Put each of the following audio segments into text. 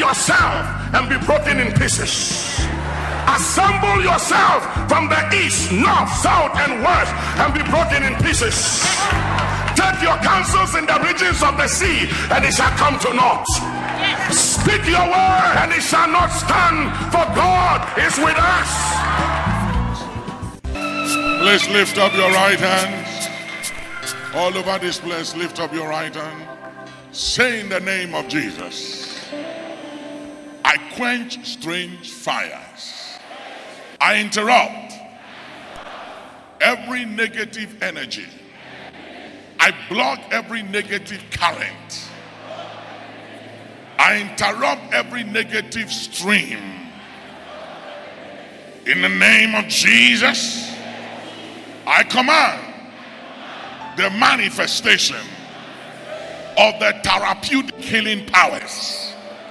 yourself and be broken in pieces. Assemble yourself from the east, north, south, and west and be broken in pieces. Take your counsels in the regions of the sea, and it shall come to naught. Speak your word, and it shall not stand, for God is with us. Please lift up your right hands. All over this place, lift up your right hand. Say in the name of Jesus, I quench strange fires. I interrupt every negative energy. I block every negative current. I interrupt every negative stream. In the name of Jesus, I command the manifestation of the therapeutic healing powers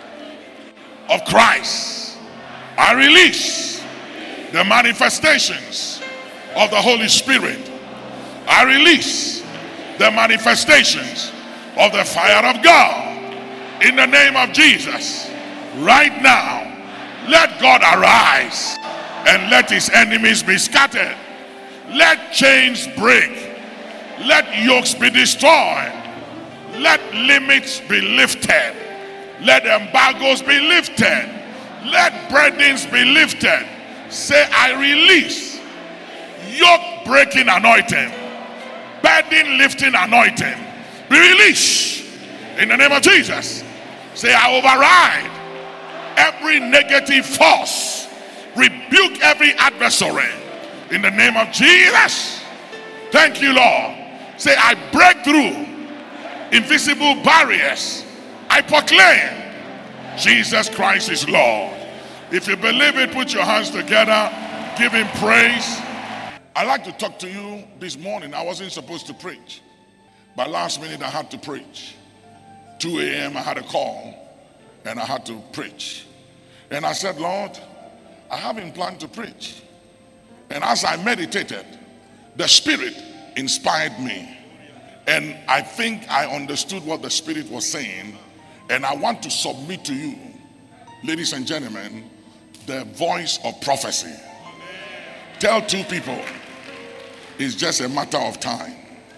of Christ. I release the manifestations of the Holy Spirit. I release the manifestations of the fire of God. In the name of Jesus, right now, let God arise and let his enemies be scattered. Let chains break. Let yokes be destroyed. Let limits be lifted. Let embargoes be lifted. Let burdens be lifted. Say, I release yoke breaking anointing, burden lifting anointing. Be released in the name of Jesus. Say, I override every negative force, rebuke every adversary in the name of Jesus. Thank you, Lord. Say, I break through invisible barriers. I proclaim Jesus Christ is Lord. If you believe it, put your hands together, give him praise. I'd like to talk to you this morning. I wasn't supposed to preach, but last minute I had to preach. 2 a.m. I had a call and I had to preach. And I said, Lord, I haven't planned to preach. And as I meditated, the Spirit inspired me. And I think I understood what the Spirit was saying. And I want to submit to you, ladies and gentlemen, the voice of prophecy. Tell two people, it's just a matter of time.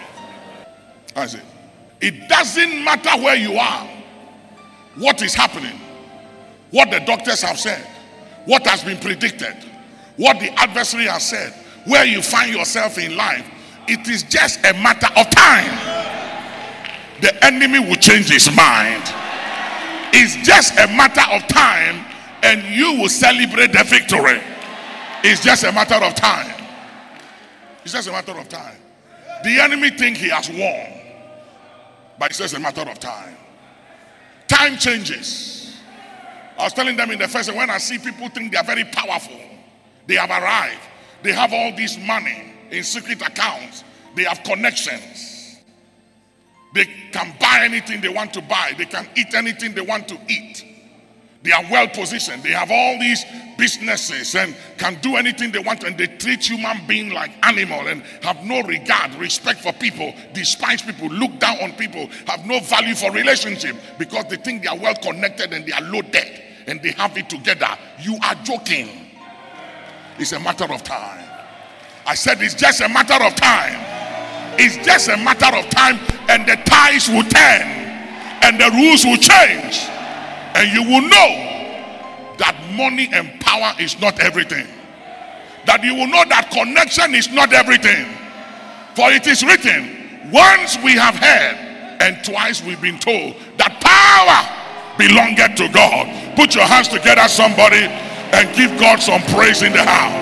I say, it doesn't matter where you are, what is happening, what the doctors have said, what has been predicted, what the adversary has said, where you find yourself in life. It is just a matter of time. The enemy will change his mind. It's just a matter of time, and you will celebrate the victory. It's just a matter of time. It's just a matter of time. The enemy think he has won, but it's just a matter of time. Time changes. I was telling them in the first, when I see people think they are very powerful, they have arrived, they have all this money in secret accounts, they have connections, they can buy anything they want to buy, they can eat anything they want to eat, they are well positioned, they have all these businesses and can do anything they want to, and they treat human beings like animal and have no regard, respect for people, despise people, look down on people, have no value for relationship because they think they are well connected and they are loaded and they have it together. You are joking. It's a matter of time. I said it's just a matter of time. It's just a matter of time, and the tides will turn and the rules will change, and you will know that money and power is not everything. That you will know that connection is not everything. For it is written, once we have heard and twice we've been told that power belongeth to God. Put your hands together, somebody, and give God some praise in the house.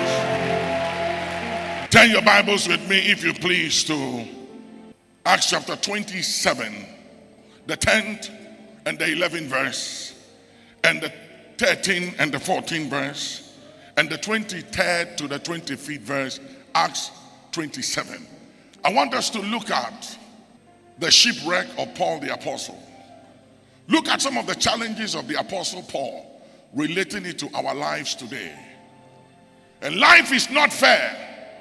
Turn your Bibles with me, if you please, to Acts chapter 27, the 10th and the 11th verse, and the 13th and the 14th verse, and the 23rd to the 25th verse, Acts 27. I want us to look at the shipwreck of Paul the Apostle. Look at some of the challenges of the Apostle Paul, relating it to our lives today. And life is not fair.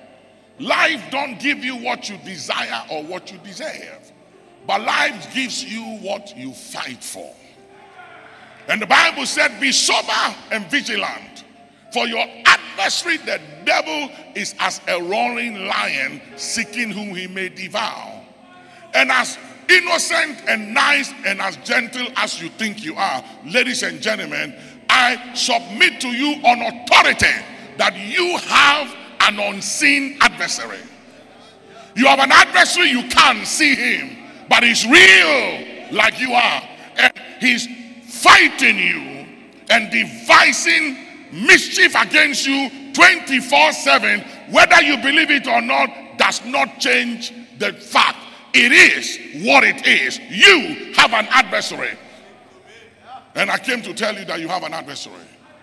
Life don't give you what you desire or what you deserve, but life gives you what you fight for. And the Bible said, be sober and vigilant. For your adversary, the devil, is as a roaring lion, seeking whom he may devour. And as innocent and nice and as gentle as you think you are, ladies and gentlemen, I submit to you on authority that you have an unseen adversary. You have an adversary, you can't see him, but he's real like you are. And he's fighting you and devising mischief against you 24/7. Whether you believe it or not does not change the fact. It is what it is. You have an adversary. And I came to tell you that you have an adversary.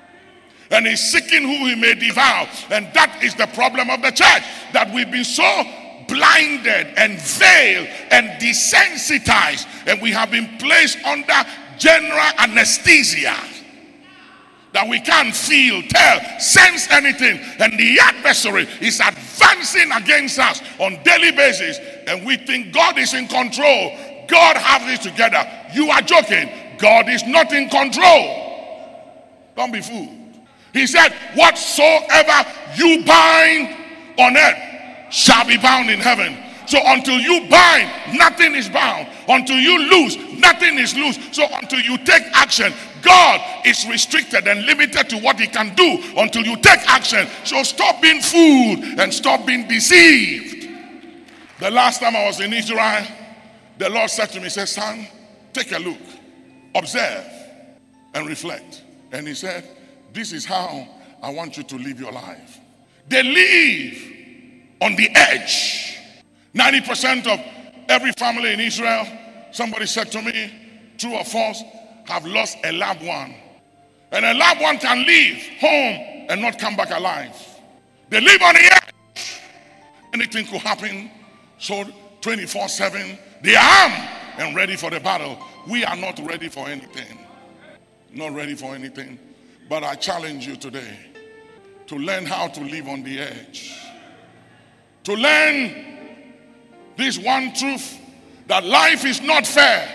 And he's seeking who he may devour. And that is the problem of the church. That we've been so blinded and veiled and desensitized. And we have been placed under general anesthesia. That we can't feel, tell, sense anything. And the adversary is advancing against us on daily basis. And we think God is in control. God has it together. You are joking. God is not in control. Don't be fooled. He said, whatsoever you bind on earth shall be bound in heaven. So until you bind, nothing is bound. Until you loose, nothing is loose. So until you take action, God is restricted and limited to what he can do until you take action. So stop being fooled and stop being deceived. The last time I was in Israel, the Lord said to me, he said, son, take a look, observe and reflect. And he said, this is how I want you to live your life. They live on the edge. 90% of every family in Israel, somebody said to me, true or false, have lost a loved one. And a loved one can leave home and not come back alive. They live on the edge. Anything could happen. So 24/7, they are armed and ready for the battle. We are not ready for anything. Not ready for anything. But I challenge you today to learn how to live on the edge. To learn this one truth, that life is not fair.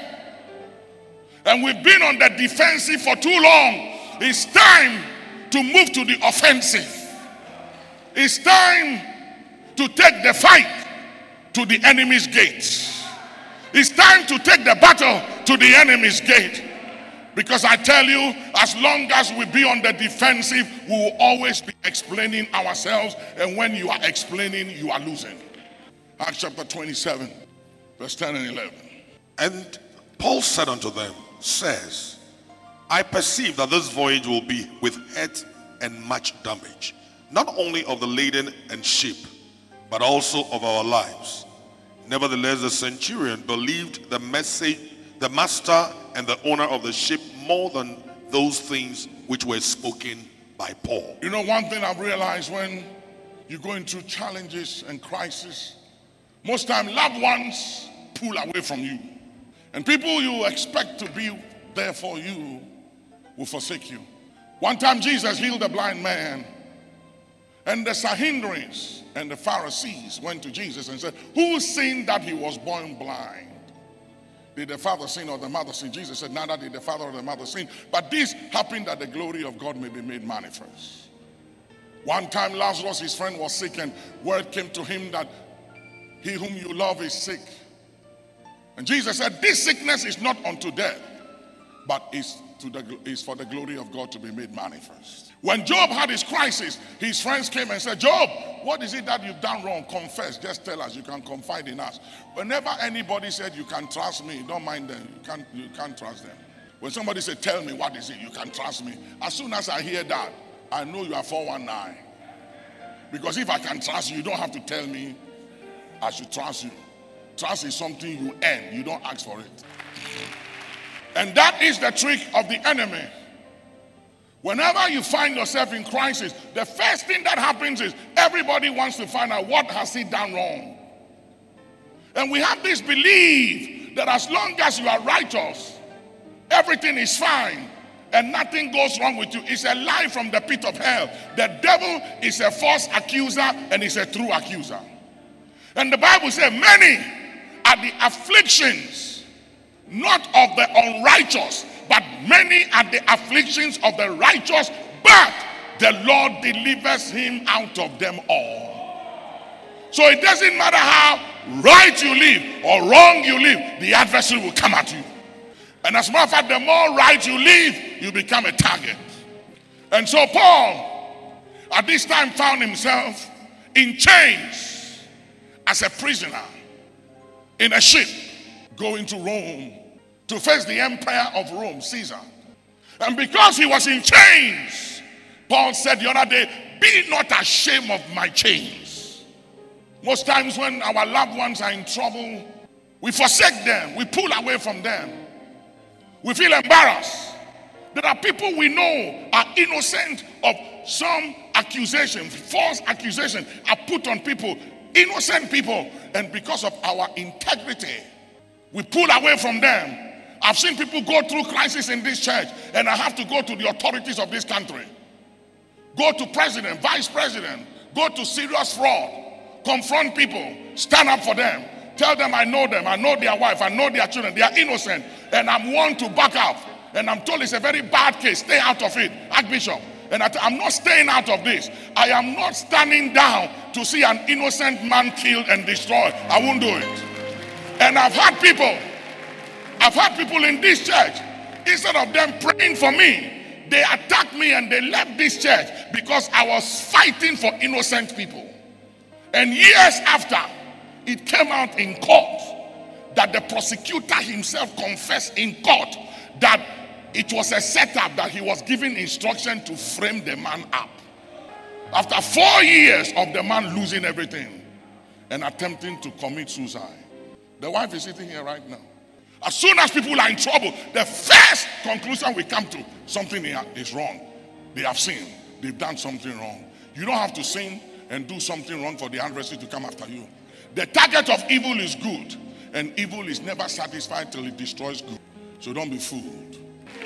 And we've been on the defensive for too long. It's time to move to the offensive. It's time to take the fight to the enemy's gate. It's time to take the battle to the enemy's gate. Because I tell you, as long as we be on the defensive, we will always be explaining ourselves. And when you are explaining, you are losing. Acts chapter 27, verse 10 and 11. And Paul said unto them, says, I perceive that this voyage will be with hurt and much damage, not only of the laden and ship, but also of our lives. Nevertheless, the centurion believed the message, the master and the owner of the ship, more than those things which were spoken by Paul. You know, one thing I've realized when you're going through challenges and crises, most time loved ones pull away from you. And people you expect to be there for you will forsake you. One time Jesus healed a blind man. And the Sanhedrin and the Pharisees went to Jesus and said, who sinned that he was born blind? Did the father sin or the mother sin? Jesus said, neither did the father or the mother sin. But this happened that the glory of God may be made manifest. One time Lazarus, his friend, was sick, and word came to him that he whom you love is sick. And Jesus said, this sickness is not unto death, but is for the glory of God to be made manifest. When Job had his crisis, his friends came and said, Job, what is it that you've done wrong? Confess, just tell us, you can confide in us. Whenever anybody said you can trust me, don't mind them, you can't trust them. When somebody said, tell me what is it, you can trust me. As soon as I hear that, I know you are 419. Because if I can trust you, you don't have to tell me I should trust you. Trust is something you earn, you don't ask for it. And that is the trick of the enemy. Whenever you find yourself in crisis, the first thing that happens is everybody wants to find out what has he done wrong. And we have this belief that as long as you are righteous, everything is fine and nothing goes wrong with you. It's a lie from the pit of hell. The devil is a false accuser and is a true accuser. And the Bible says many are the afflictions not of the unrighteous, but many are the afflictions of the righteous, but the Lord delivers him out of them all. So it doesn't matter how right you live or wrong you live, the adversary will come at you. And as a matter of fact, the more right you live, you become a target. And so Paul, at this time, found himself in chains as a prisoner in a ship going to Rome to face the emperor of Rome, Caesar. And because he was in chains, Paul said the other day, be not ashamed of my chains. Most times when our loved ones are in trouble, we forsake them, we pull away from them. We feel embarrassed. There are people we know are innocent of some accusation, false accusation are put on people, innocent people, and because of our integrity, we pull away from them. I've seen people go through crisis in this church, and I have to go to the authorities of this country. Go to president, vice president, go to serious fraud, confront people, stand up for them, tell them I know their wife, I know their children, they are innocent, and I'm one to back up. And I'm told it's a very bad case, stay out of it, Archbishop. And I'm not staying out of this. I am not standing down to see an innocent man killed and destroyed. I won't do it. And I've had people in this church, instead of them praying for me, they attacked me and they left this church because I was fighting for innocent people. And years after, it came out in court that the prosecutor himself confessed in court that it was a setup, that he was given instruction to frame the man up. After 4 years of the man losing everything and attempting to commit suicide. The wife is sitting here right now. As soon as people are in trouble, the first conclusion we come to, something is wrong. They have sinned. They've done something wrong. You don't have to sin and do something wrong for the adversary to come after you. The target of evil is good, and evil is never satisfied till it destroys good. So don't be fooled.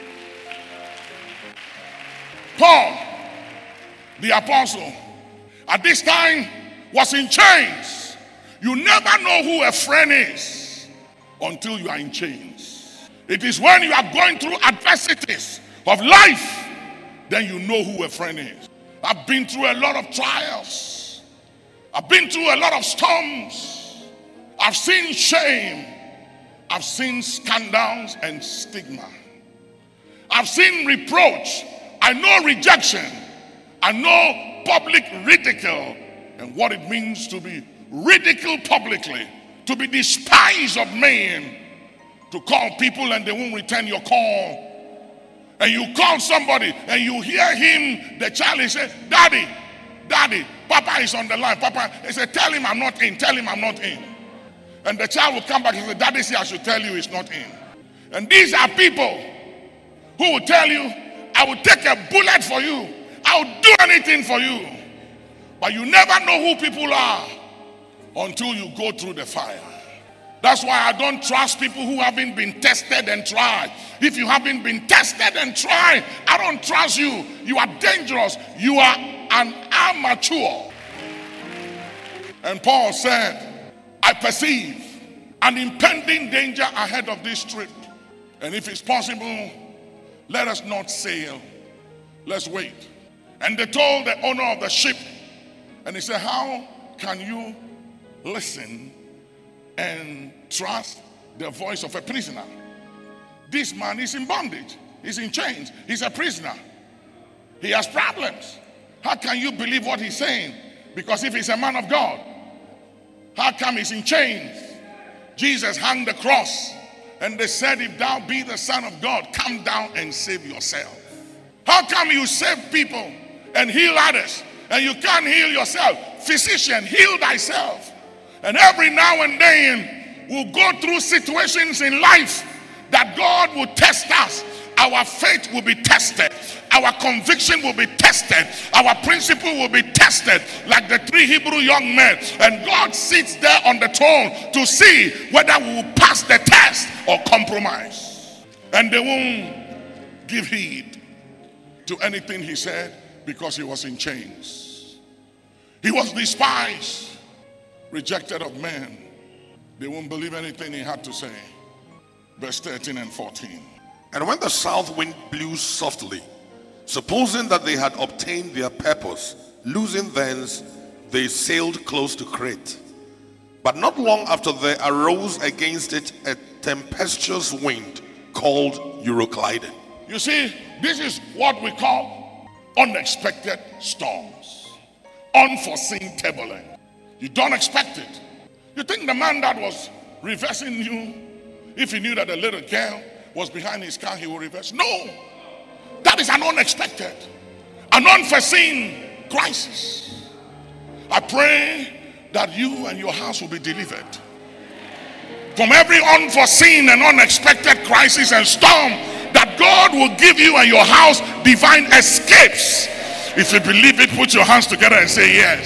Paul, the apostle, at this time was in chains. You never know who a friend is until you are in chains. It is when you are going through adversities of life, then you know who a friend is. I've been through a lot of trials. I've been through a lot of storms. I've seen shame. I've seen scandals and stigma. I've seen reproach. I know rejection. I know public ridicule and what it means to be ridiculed publicly, to be despised of men, to call people and they won't return your call. And you call somebody and you hear him, the child, he said, Daddy, Papa is on the line. Papa, he said, tell him I'm not in, tell him I'm not in. And the child will come back and say, Daddy said I should tell you he's not in. And these are people who will tell you, I will take a bullet for you. I will do anything for you. But you never know who people are until you go through the fire. That's why I don't trust people who haven't been tested and tried. If you haven't been tested and tried, I don't trust you. You are dangerous. You are an amateur. And Paul said, I perceive an impending danger ahead of this trip. And if it's possible, let us not sail. Let's wait. And they told the owner of the ship, and he said, how can you listen and trust the voice of a prisoner? This man is in bondage. He's in chains. He's a prisoner. He has problems. How can you believe what he's saying? Because if he's a man of God, how come he's in chains? Jesus hung the cross, and they said, if thou be the Son of God, come down and save yourself. How come you save people and heal others, and you can't heal yourself? Physician, heal thyself. And every now and then we'll go through situations in life that God will test us. Our faith will be tested. Our conviction will be tested. Our principle will be tested, like the 3 Hebrew young men. And God sits there on the throne to see whether we will pass the test or compromise. And they won't give heed to anything he said because he was in chains. He was despised, rejected of men. They won't believe anything he had to say. Verse 13 and 14. And when the south wind blew softly, supposing that they had obtained their purpose, losing thence, they sailed close to Crete. But not long after there arose against it a tempestuous wind called Euroclydon. You see, this is what we call unexpected storms. Unforeseen turbulence. You don't expect it. You think the man that was reversing you, if he knew that the little girl was behind his car, he would reverse? No. That is an unexpected, an unforeseen crisis. I pray that you and your house will be delivered from every unforeseen and unexpected crisis and storm, that God will give you and your house divine escapes. If you believe it, put your hands together and say yes.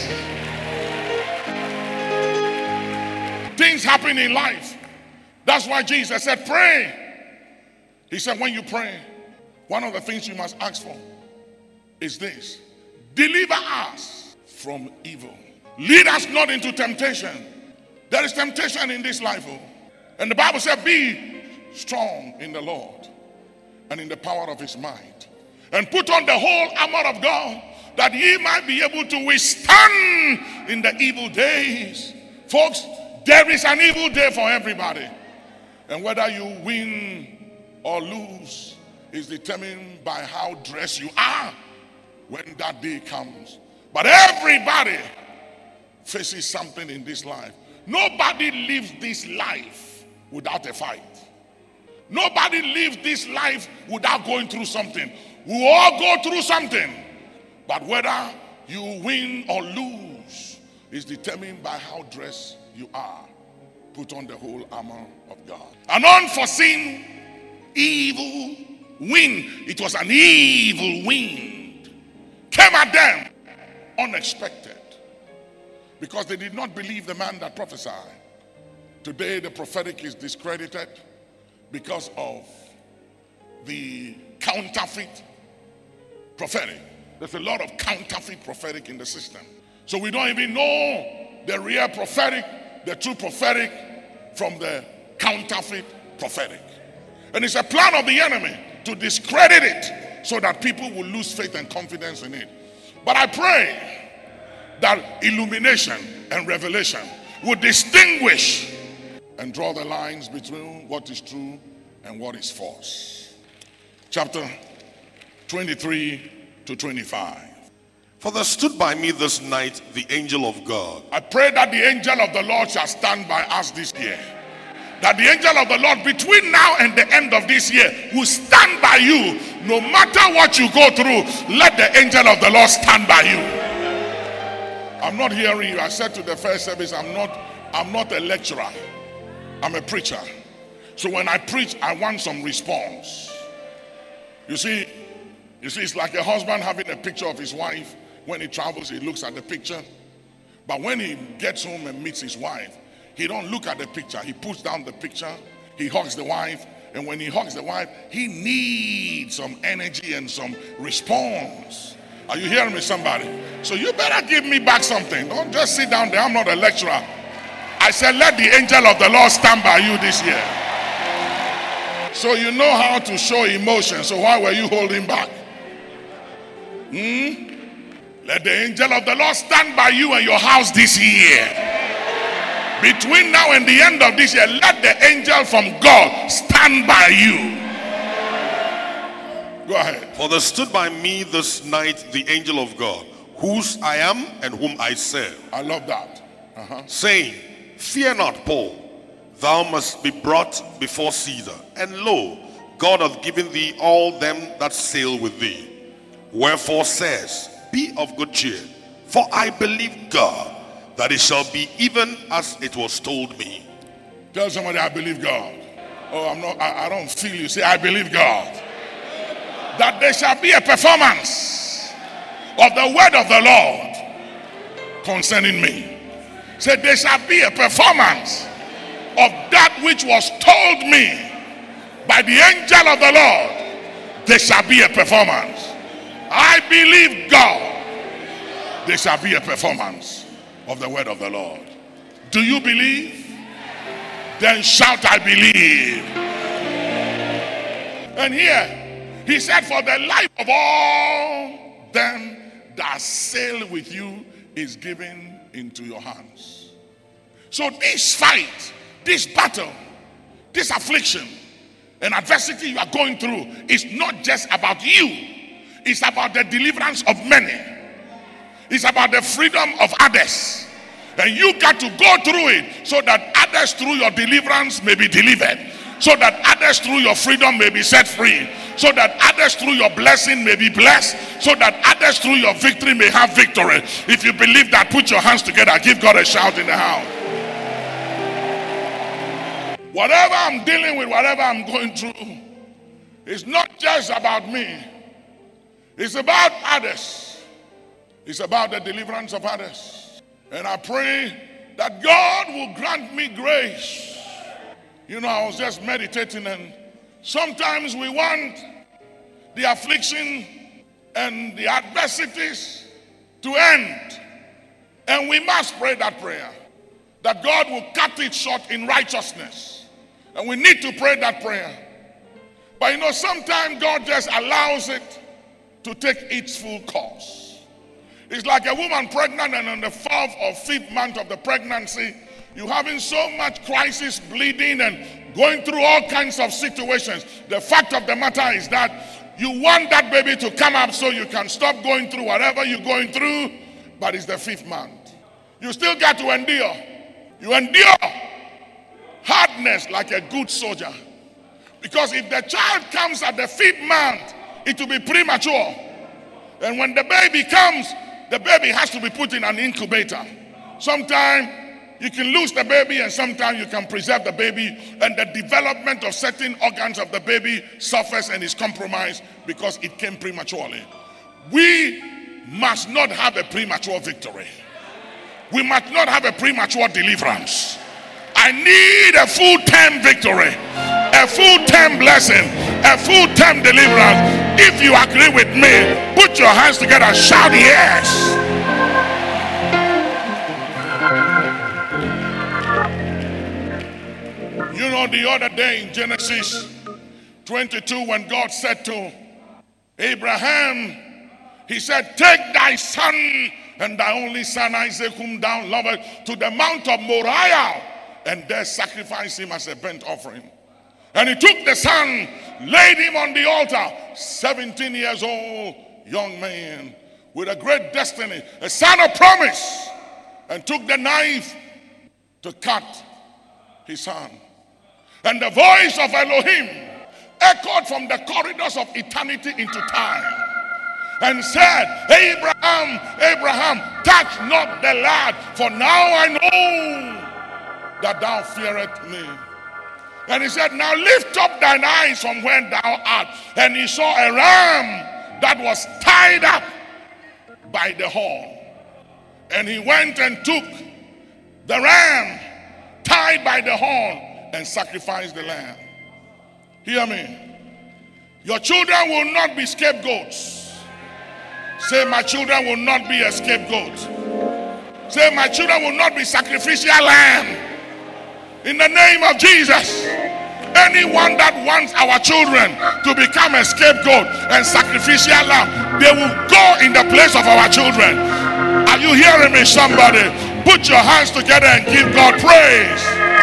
Things happen in life. That's why Jesus said, pray. He said, when you pray, one of the things you must ask for is this: deliver us from evil. Lead us not into temptation. There is temptation in this life. And the Bible said, be strong in the Lord and in the power of his might. And put on the whole armor of God, that ye might be able to withstand in the evil days. Folks, there is an evil day for everybody. And whether you win or lose is determined by how dressed you are when that day comes. But everybody faces something in this life. Nobody lives this life without a fight. Nobody lives this life without going through something. We all go through something. But whether you win or lose is determined by how dressed you are. Put on the whole armor of God. An unforeseen evil wind. It was an evil wind. Came at them unexpected. Because they did not believe the man that prophesied. Today the prophetic is discredited because of the counterfeit prophetic. There's a lot of counterfeit prophetic in the system. So we don't even know the real prophetic, the true prophetic from the counterfeit prophetic. And it's a plan of the enemy to discredit it so that people will lose faith and confidence in it. But I pray that illumination and revelation will distinguish and draw the lines between what is true and what is false. Chapter 23 to 25. For there stood by me this night the angel of God. I pray that the angel of the Lord shall stand by us this year. That the angel of the Lord between now and the end of this year will stand by you. No matter what you go through, let the angel of the Lord stand by you. I'm not hearing you. I said to the first service, I'm not a lecturer. I'm a preacher. So when I preach, I want some response. You see, it's like a husband having a picture of his wife. When he travels, he looks at the picture. But when he gets home and meets his wife, he don't look at the picture. He puts down the picture. He hugs the wife. And when he hugs the wife, he needs some energy and some response. Are you hearing me, somebody? So you better give me back something. Don't just sit down there. I'm not a lecturer. I said, let the angel of the Lord stand by you this year. So you know how to show emotion. So why were you holding back? Let the angel of the Lord stand by you and your house this year. Between now and the end of this year, let the angel from God stand by you. Go ahead. For there stood by me this night the angel of God, whose I am and whom I serve. I love that. Saying, fear not, Paul, thou must be brought before Caesar. And lo, God hath given thee all them that sail with thee. Wherefore says, be of good cheer, for I believe God, that it shall be even as it was told me. Tell somebody, I believe God. Oh, I don't feel you. Say, I believe God. That there shall be a performance of the word of the Lord concerning me. Say, there shall be a performance of that which was told me by the angel of the Lord. There shall be a performance. I believe God. There shall be a performance of the word of the Lord. Do you believe? Then shout, I believe. And here, he said, for the life of all them that sail with you is given into your hands. So this fight, this battle, this affliction and adversity you are going through is not just about you. It's about the deliverance of many. It's about the freedom of others. And you got to go through it so that others through your deliverance may be delivered. So that others through your freedom may be set free. So that others through your blessing may be blessed. So that others through your victory may have victory. If you believe that, put your hands together. Give God a shout in the house. Whatever I'm dealing with, whatever I'm going through, it's not just about me. It's about others. It's about the deliverance of others. And I pray that God will grant me grace. You know, I was just meditating, and sometimes we want the affliction and the adversities to end. And we must pray that prayer, that God will cut it short in righteousness. And we need to pray that prayer. But you know, sometimes God just allows it to take its full course. It's like a woman pregnant, and on the 4th or 5th month of the pregnancy, you're having so much crisis, bleeding, and going through all kinds of situations. The fact of the matter is that you want that baby to come up so you can stop going through whatever you're going through, but it's the 5th month. You still got to endure. You endure hardness like a good soldier. Because if the child comes at the 5th month, it will be premature. And when the baby comes, the baby has to be put in an incubator. Sometimes you can lose the baby, and sometimes you can preserve the baby, and the development of certain organs of the baby suffers and is compromised because it came prematurely. We must not have a premature victory. We must not have a premature deliverance. I need a full-term victory, a full-term blessing, a full-term deliverance. If you agree with me, put your hands together and shout yes. You know, the other day in Genesis 22, when God said to Abraham, he said, take thy son and thy only son Isaac, whom thou lovest, to the mount of Moriah, and there sacrifice him as a burnt offering. And he took the son, laid him on the altar, 17 years old, young man, with a great destiny, a son of promise, and took the knife to cut his son. And the voice of Elohim echoed from the corridors of eternity into time and said, Abraham, Abraham, touch not the lad, for now I know that thou fearest me. And he said, now lift up thine eyes from where thou art. And he saw a ram that was tied up by the horn. And he went and took the ram tied by the horn and sacrificed the lamb. Hear me. Your children will not be scapegoats. Say, my children will not be a scapegoat. Say, my children will not be sacrificial lamb. In the name of Jesus. Anyone that wants our children to become a scapegoat and sacrificial lamb, they will go in the place of our children. Are you hearing me, somebody? Put your hands together and give God praise.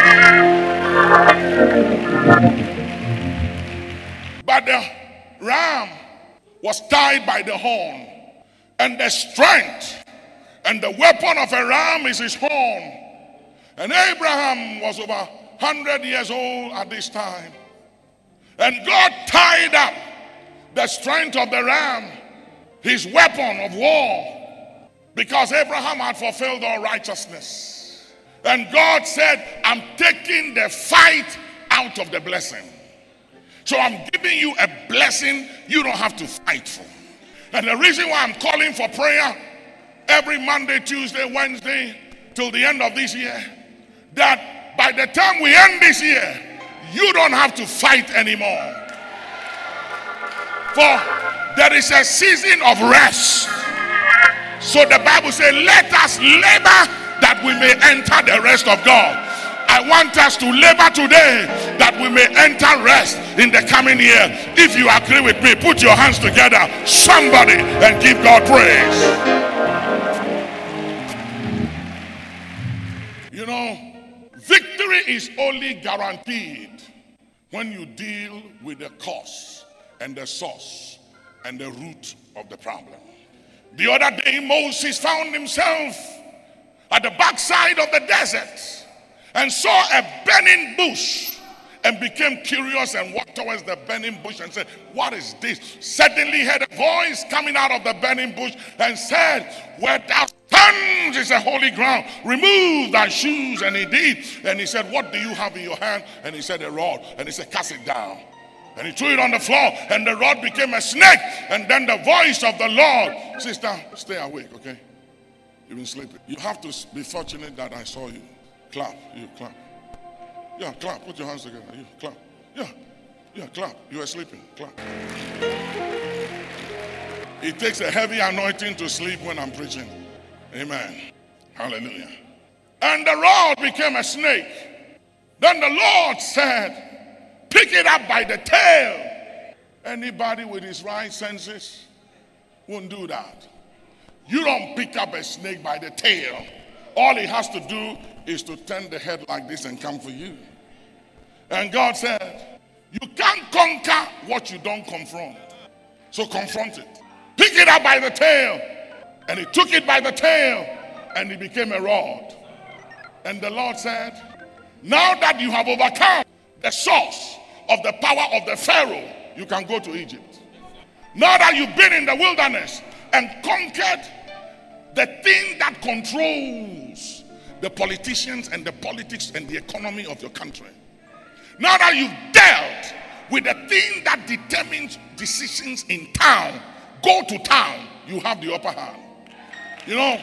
But the ram was tied by the horn, and the strength and the weapon of a ram is his horn. And Abraham was over 100 years old at this time. And God tied up the strength of the ram, his weapon of war, because Abraham had fulfilled all righteousness. And God said, I'm taking the fight out of the blessing. So I'm giving you a blessing you don't have to fight for. And the reason why I'm calling for prayer every Monday, Tuesday, Wednesday till the end of this year, that by the time we end this year, you don't have to fight anymore. For there is a season of rest. So the Bible says, let us labor that we may enter the rest of God. I want us to labor today that we may enter rest in the coming year. If you agree with me, put your hands together, somebody, and give God praise. You know, victory is only guaranteed when you deal with the cause and the source and the root of the problem. The other day, Moses found himself at the backside of the desert and saw a burning bush and became curious and walked towards the burning bush and said, what is this? Suddenly heard a voice coming out of the burning bush and said, where thou stands is a holy ground. Remove thy shoes. And he did. And he said, what do you have in your hand? And he said, a rod. And he said, cast it down. And he threw it on the floor, and the rod became a snake. And then the voice of the Lord, sister, stay awake, okay? You've been sleeping. You have to be fortunate that I saw you. Clap. You clap. Yeah, clap. Put your hands together. You clap. Yeah, clap. You are sleeping. Clap. It takes a heavy anointing to sleep when I'm preaching. Amen. Hallelujah. And the rod became a snake. Then the Lord said, pick it up by the tail. Anybody with his right senses won't do that. You don't pick up a snake by the tail. All he has to do is to turn the head like this and come for you. And God said, you can't conquer what you don't confront. So confront it. Pick it up by the tail. And he took it by the tail and it became a rod. And the Lord said, now that you have overcome the source of the power of the Pharaoh, you can go to Egypt. Now that you've been in the wilderness and conquered the thing that controls the politicians and the politics and the economy of your country. Now that you've dealt with the thing that determines decisions in town, go to town, you have the upper hand. You know,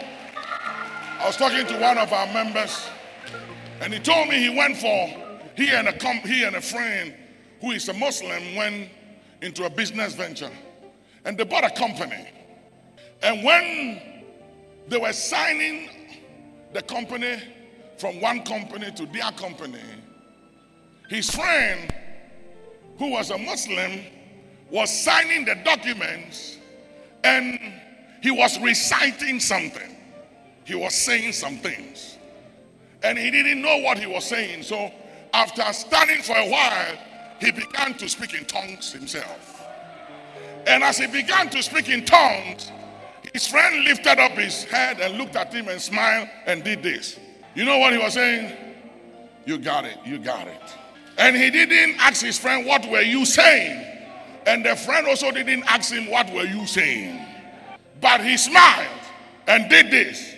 I was talking to one of our members, and he told me he went for, he and a friend who is a Muslim went into a business venture, and they bought a company. And when they were signing the company from one company to their company, his friend, who was a Muslim, was signing the documents, and he was reciting something. He was saying some things. And he didn't know what he was saying. So after standing for a while, he began to speak in tongues himself. And as he began to speak in tongues, his friend lifted up his head and looked at him and smiled and did this. You know what he was saying? You got it, you got it. And he didn't ask his friend, what were you saying? And the friend also didn't ask him, what were you saying? But he smiled and did this.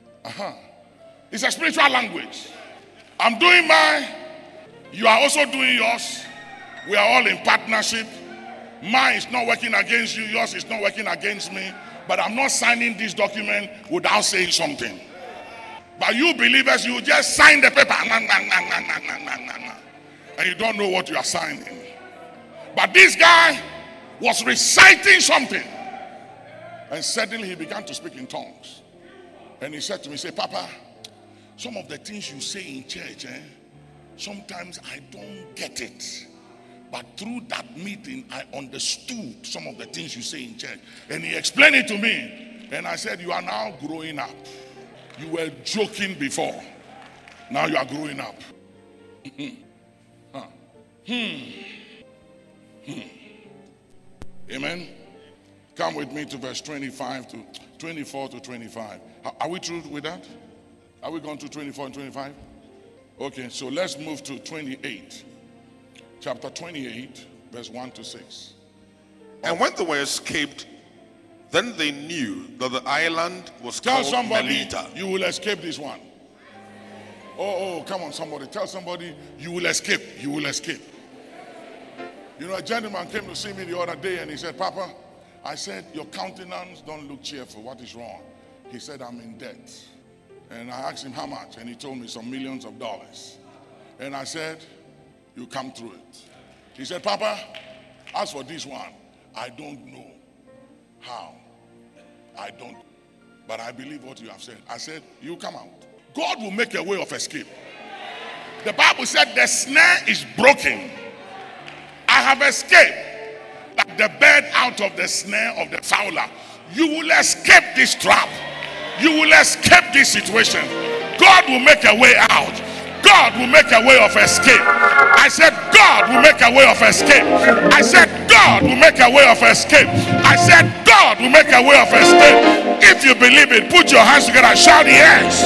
It's a spiritual language. I'm doing mine. You are also doing yours. We are all in partnership. Mine is not working against you. Yours is not working against me. But I'm not signing this document without saying something. But you believers, you just sign the paper. And you don't know what you are signing. But this guy was reciting something. And suddenly he began to speak in tongues. And he said to me, Papa, some of the things you say in church, sometimes I don't get it. But through that meeting, I understood some of the things you say in church. And he explained it to me. And I said, you are now growing up. You were joking before. Now you are growing up. Amen. Come with me to verse 24 to 25. Are we through with that? Are we going to 24 and 25? Okay, so let's move to 28. Chapter 28, verse 1 to 6. And when they were escaped, then they knew that the island was Tell called somebody Melita. you will escape this one. Oh, come on, somebody. Tell somebody you will escape. You will escape. You know, a gentleman came to see me the other day and he said, Papa, I said, your countenance don't look cheerful. What is wrong? He said, I'm in debt. And I asked him how much, and he told me some millions of dollars. And I said, you come through it. He said, Papa, as for this one, I don't know how. I don't. But I believe what you have said. I said, you come out. God will make a way of escape. The Bible said the snare is broken. I have escaped like the bird out of the snare of the fowler. You will escape this trap. You will escape this situation. God will make a way out. God will make a way of escape. I said God will make a way of escape. I said God will make a way of escape. I said God will make a way of escape. If you believe it, put your hands together and shout yes.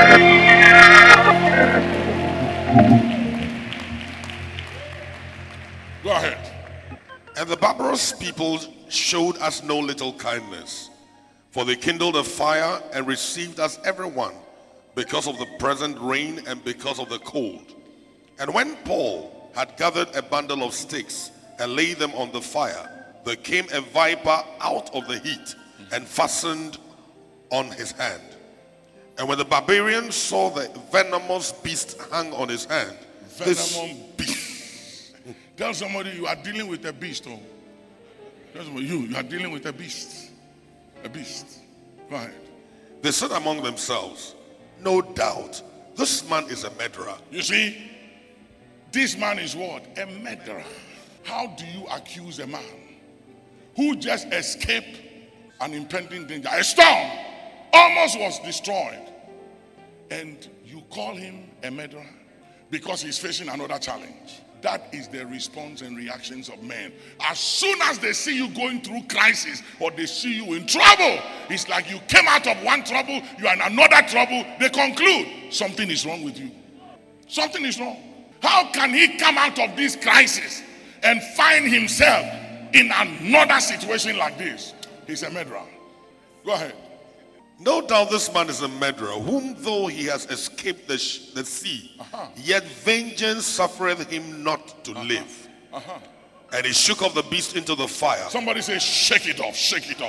Go ahead. And the barbarous people showed us no little kindness, for they kindled a fire and received us everyone, because of the present rain and because of the cold. And when Paul had gathered a bundle of sticks and laid them on the fire, there came a viper out of the heat and fastened on his hand. And when the barbarians saw the venomous beast hang on his hand, Venomous beast. Tell somebody you are dealing with a beast. Oh, tell somebody you are dealing with a beast. A beast. Go ahead. they said among themselves, no doubt, this man is a murderer. You see, this man is what? A murderer. How do you accuse a man who just escaped an impending danger? A storm almost was destroyed. And you call him a murderer because he's facing another challenge. That is the response and reactions of men. As soon as they see you going through crisis or they see you in trouble, it's like you came out of one trouble, you are in another trouble. They conclude something is wrong with you. Something is wrong. How can he come out of this crisis and find himself in another situation like this? He's a murderer. Go ahead. No doubt this man is a murderer, whom though he has escaped the sea, yet vengeance suffereth him not to live. And he shook off the beast into the fire. Somebody say, shake it off, shake it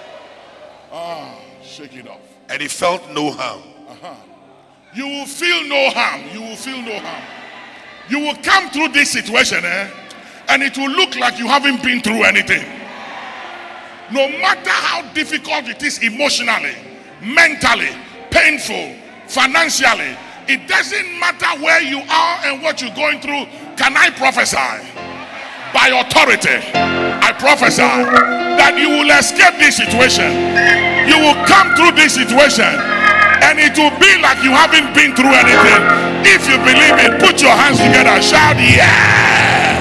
off. Shake it off. And he felt no harm. You will feel no harm. You will feel no harm. You will come through this situation, and it will look like you haven't been through anything. No matter how difficult it is emotionally, mentally, painful, financially, it doesn't matter where you are and what you're going through. Can I prophesy? By authority, I prophesy that you will escape this situation. You will come through this situation, and it will be like you haven't been through anything. If you believe it, put your hands together and shout, yeah!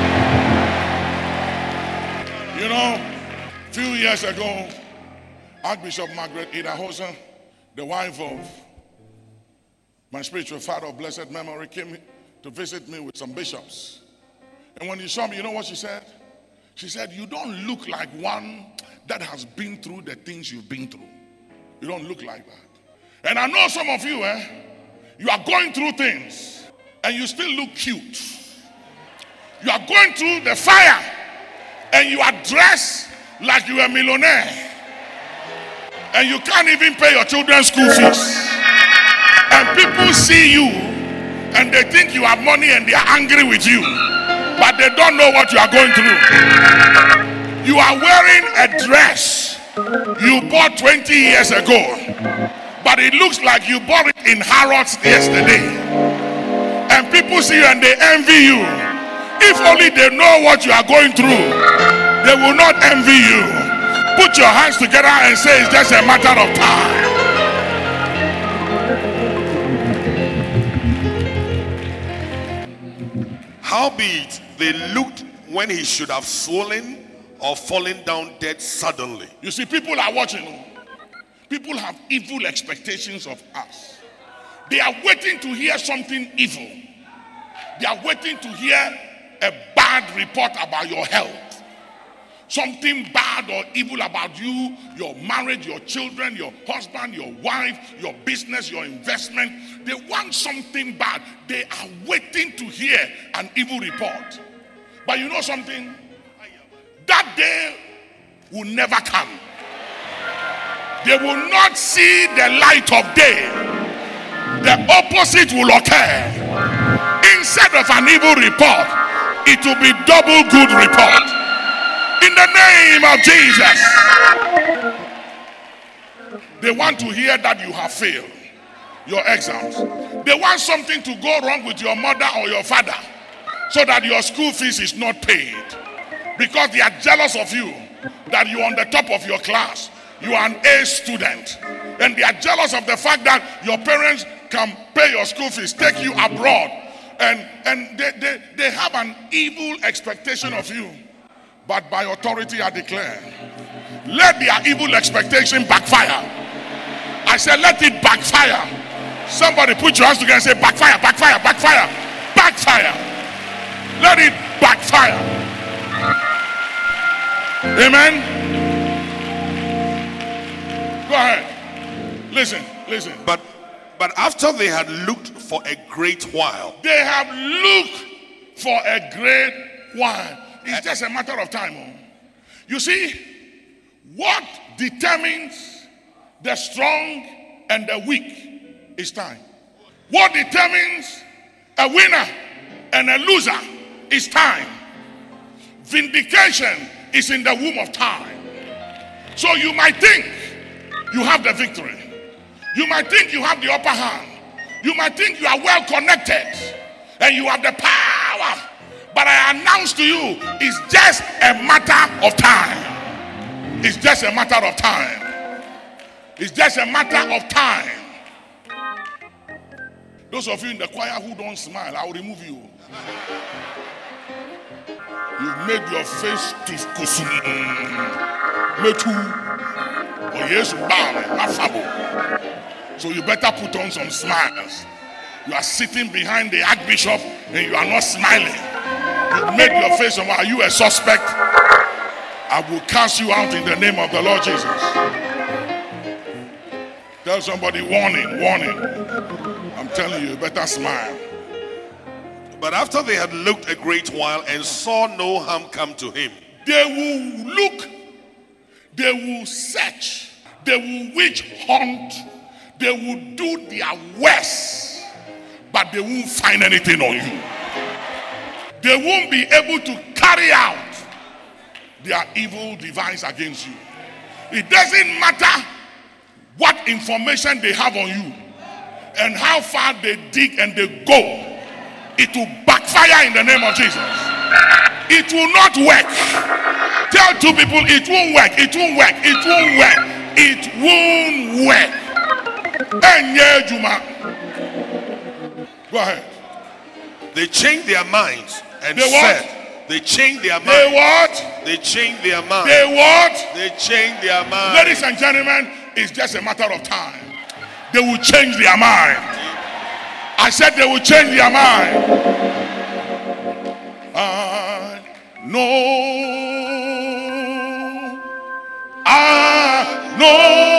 You know, a few years ago, Archbishop Margaret Ida Hosen, the wife of my spiritual father of blessed memory, came to visit me with some bishops. And when he saw me, you know what she said? She said, you don't look like one that has been through the things you've been through. You don't look like that. And I know some of you, you are going through things and you still look cute. You are going through the fire and you are dressed like you are a millionaire. And you can't even pay your children's school fees. And people see you and they think you have money and they are angry with you. But they don't know what you are going through. You are wearing a dress you bought 20 years ago. But it looks like you bought it in Harrods yesterday. And people see you and they envy you. If only they know what you are going through, they will not envy you. Put your hands together and say it's just a matter of time. Howbeit, they looked when he should have swollen or fallen down dead suddenly. You see, people are watching. People have evil expectations of us. They are waiting to hear something evil. They are waiting to hear a bad report about your health. Something bad or evil about you, your marriage, your children, your husband, your wife, your business, your investment. They want something bad. They are waiting to hear an evil report. But you know something? That day will never come. They will not see the light of day. The opposite will occur. Instead of an evil report, it will be double good report. In the name of Jesus. They want to hear that you have failed. your exams. They want something to go wrong with your mother or your father so that your school fees is not paid. Because they are jealous of you, that you're on the top of your class. You are an A student. And they are jealous of the fact that your parents can pay your school fees, take you abroad. And they have an evil expectation of you. But by authority I declare, let their evil expectation backfire. I said, let it backfire. Somebody put your hands together and say, backfire, backfire, backfire, backfire. Let it backfire. Amen. Go ahead. Listen. But after they had looked for a great while. They have looked for a great while. It's just a matter of time. You see, what determines the strong and the weak is time. What determines a winner and a loser is time. Vindication is in the womb of time. So you might think you have the victory. You might think you have the upper hand. You might think you are well connected and you have the power. But I announce to you, it's just a matter of time. It's just a matter of time. It's just a matter of time. Those of you in the choir who don't smile, I will remove you. You've made your face to kusum. So you better put on some smiles. You are sitting behind the archbishop and you are not smiling. You've made your face. Are you a suspect? I will cast you out in the name of the Lord Jesus. Tell somebody, warning, warning. I'm telling you, you better smile. But after they had looked a great while and saw no harm come to him, they will look, they will search, they will witch hunt, they will do their worst, but they won't find anything on you. They won't be able to carry out their evil device against you. It doesn't matter what information they have on you and how far they dig and they go. It will backfire in the name of Jesus. It will not work. Tell two people, it won't work. It won't work. It won't work. It won't work. Go ahead. They changed their minds and they said, what? They changed their minds. They what? They changed their minds. They what? They changed their minds. Ladies and gentlemen, it's just a matter of time. They will change their mind. I said they will change their mind. I know. I know.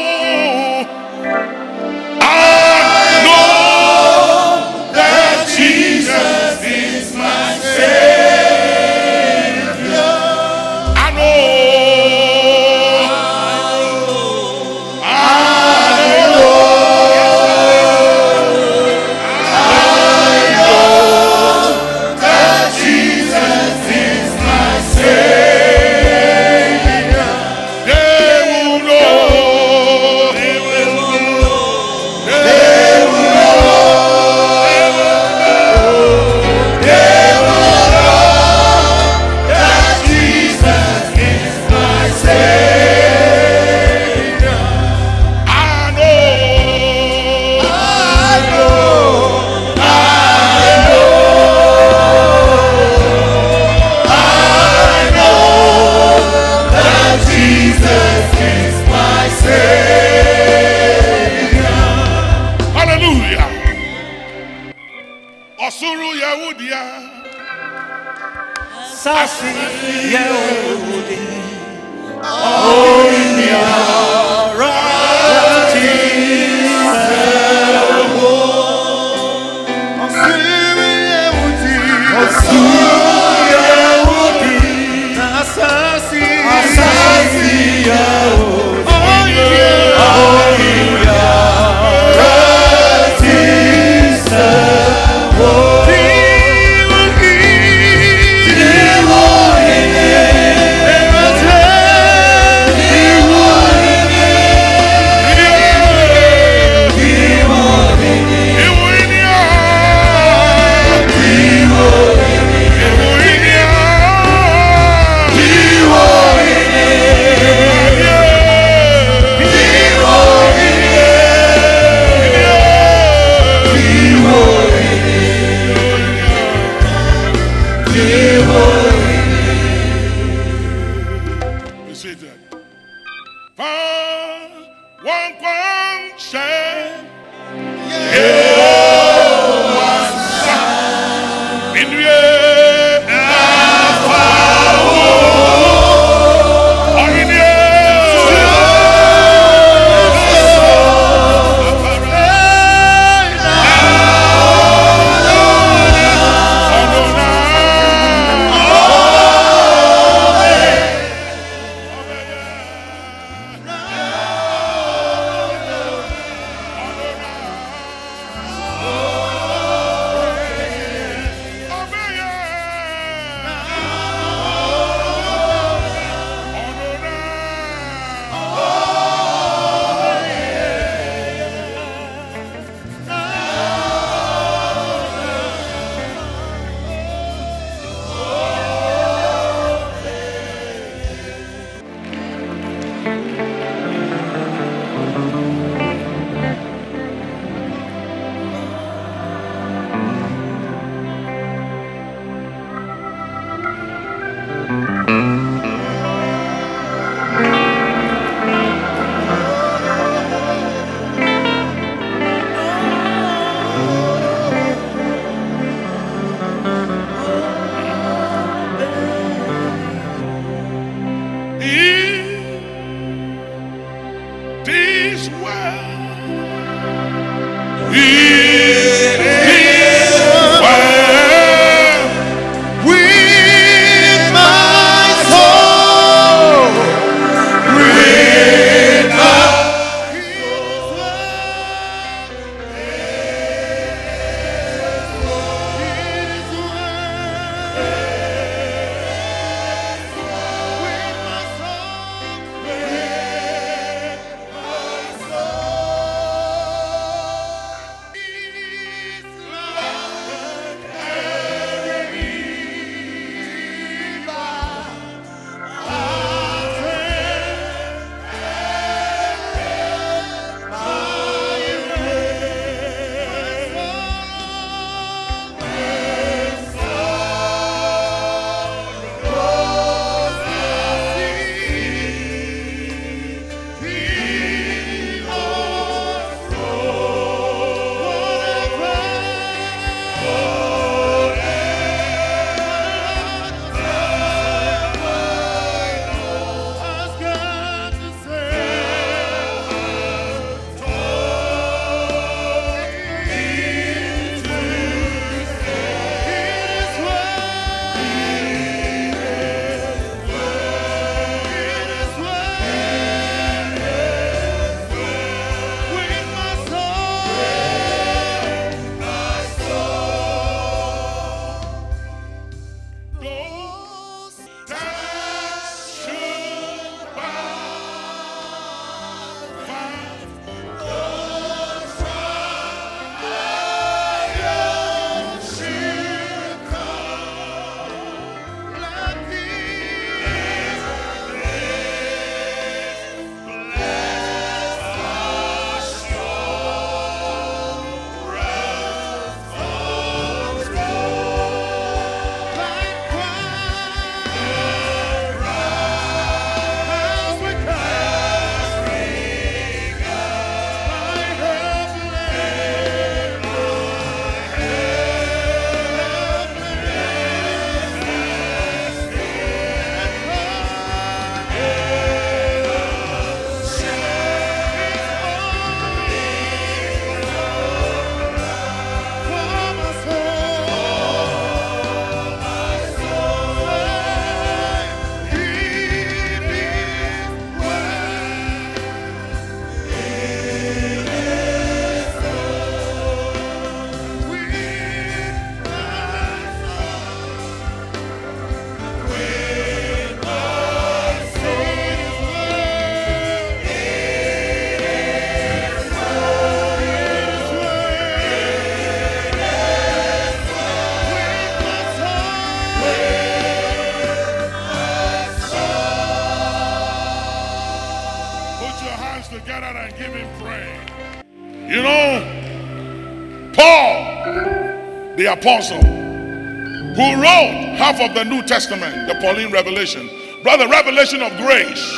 I know that Jesus is my Savior. I know. Paul, the apostle, who wrote half of the New Testament, the Pauline revelation, brother, revelation of grace.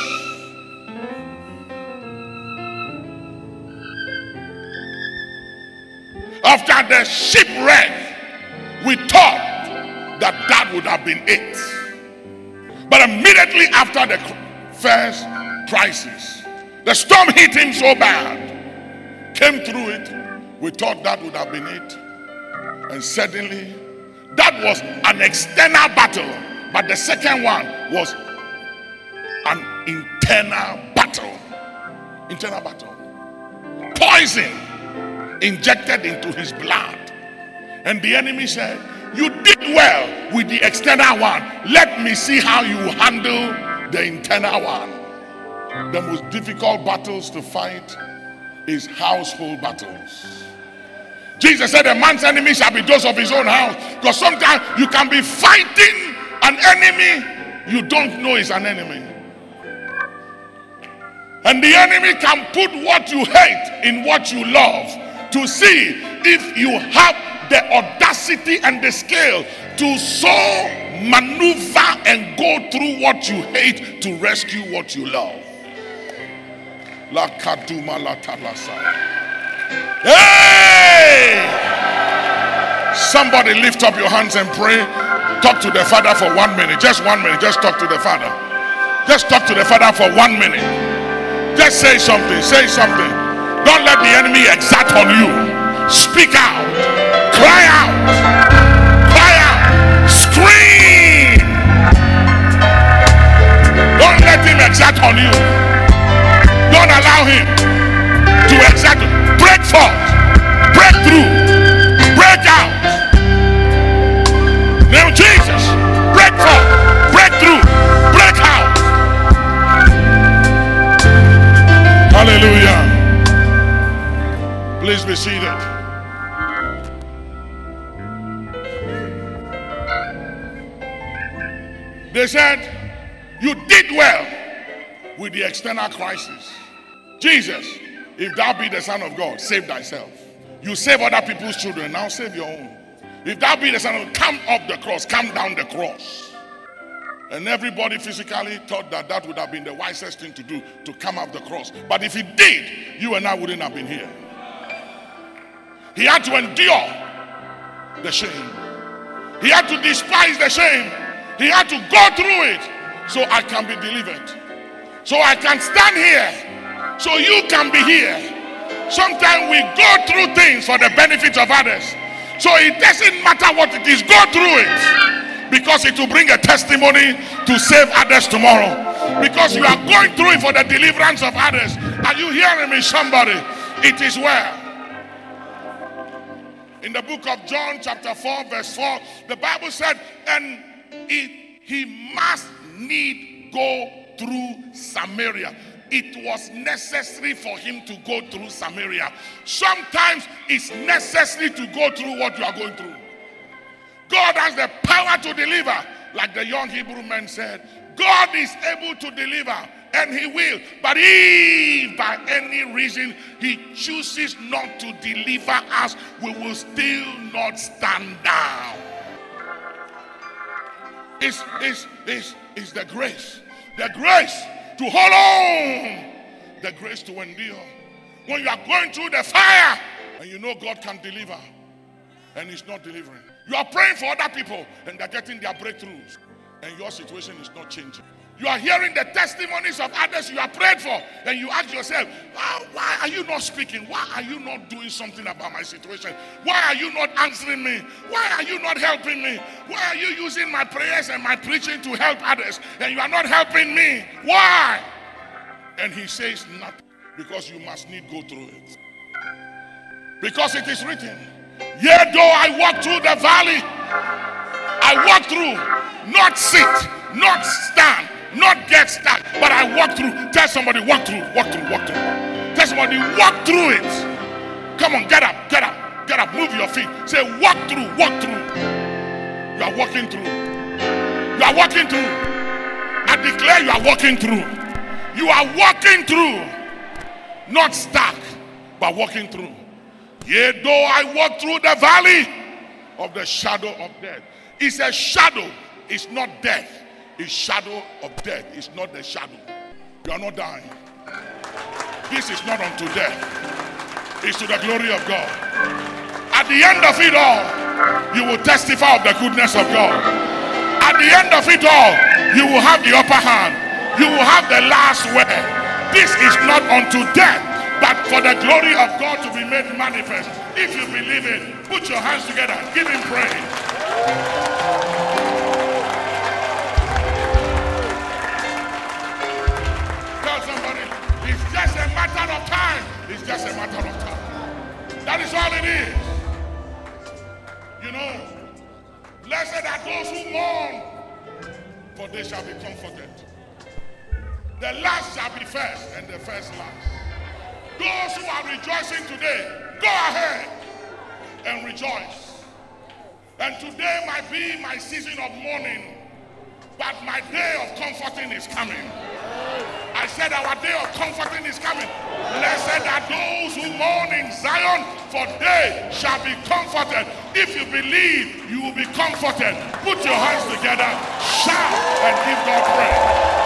After the shipwreck, we thought that would have been it. But immediately after the first crisis, the storm hit him so bad, came through it, we thought that would have been it. And suddenly, that was an external battle, but the second one was an internal battle. Internal battle. Poison injected into his blood. And the enemy said, you did well with the external one. Let me see how you handle the internal one. The most difficult battles to fight is household battles. Jesus said a man's enemy shall be those of his own house. Because sometimes you can be fighting an enemy you don't know is an enemy. And the enemy can put what you hate in what you love to see if you have the audacity and the skill to so maneuver and go through what you hate to rescue what you love. La kaduma la talasa. Hey! Somebody lift up your hands and pray. Talk to the Father for 1 minute. Just 1 minute. Just talk to the Father. Just talk to the Father for 1 minute. Just say something. Say something. Don't let the enemy exact on you. Speak out. Cry out. Cry out. Scream. Don't let him exact on you. Don't allow him to exact. Break forth. Break through. Break out. Name of Jesus. Break forth. Break through. Break out. Hallelujah. Please be seated. They said, you did well with the external crisis. Jesus, if thou be the Son of God, save thyself. You save other people's children, now save your own. If thou be the Son of God, come up the cross, come down the cross. And everybody physically thought that would have been the wisest thing to do, to come up the cross. But if he did, you and I wouldn't have been here. He had to endure the shame. He had to despise the shame. He had to go through it so I can be delivered. So I can stand here. So you can be here. Sometimes we go through things for the benefit of others. So it doesn't matter what it is, go through it. Because it will bring a testimony to save others tomorrow. Because you are going through it for the deliverance of others. Are you hearing me, somebody? It is well. In the book of John chapter 4 verse 4, the Bible said, and he must need go through Samaria. It was necessary for him to go through Samaria. Sometimes it's necessary to go through what you are going through. God has the power to deliver. Like the young Hebrew man said, God is able to deliver, and he will. But if by any reason he chooses not to deliver us, we will still not stand down. It's the grace. The grace to hold on. The grace to endure. When you are going through the fire and you know God can deliver and he's not delivering. You are praying for other people and they're getting their breakthroughs and your situation is not changing. You are hearing the testimonies of others you are prayed for, and you ask yourself, why are you not speaking? Why are you not doing something about my situation? Why are you not answering me? Why are you not helping me? Why are you using my prayers and my preaching to help others, and you are not helping me? Why? And he says nothing, because you must need go through it. Because it is written, yea, though I walk through the valley, I walk through, not sit, not stand, not get stuck, but I walk through. Tell somebody, walk through, walk through, walk through. Tell somebody, walk through it. Come on, get up, get up, get up, move your feet. Say, walk through, walk through. You are walking through. You are walking through. I declare you are walking through. You are walking through. Not stuck, but walking through. Yea, though I walk through the valley of the shadow of death. It's a shadow. It's not death. It's shadow of death. It's not the shadow. You are not dying. This is not unto death. It's to the glory of God. At the end of it all, you will testify of the goodness of God. At the end of it all, you will have the upper hand. You will have the last word. This is not unto death, but for the glory of God to be made manifest. If you believe it, put your hands together. Give him praise. Tell somebody, it's just a matter of time. It's just a matter of time. That is all it is. You know, blessed are those who mourn, for they shall be comforted. The last shall be first, and the first last. Those who are rejoicing today, go ahead and rejoice. And today might be my season of mourning, but my day of comforting is coming. I said our day of comforting is coming. Blessed are those who mourn in Zion, for they shall be comforted. If you believe, you will be comforted. Put your hands together, shout, and give God praise.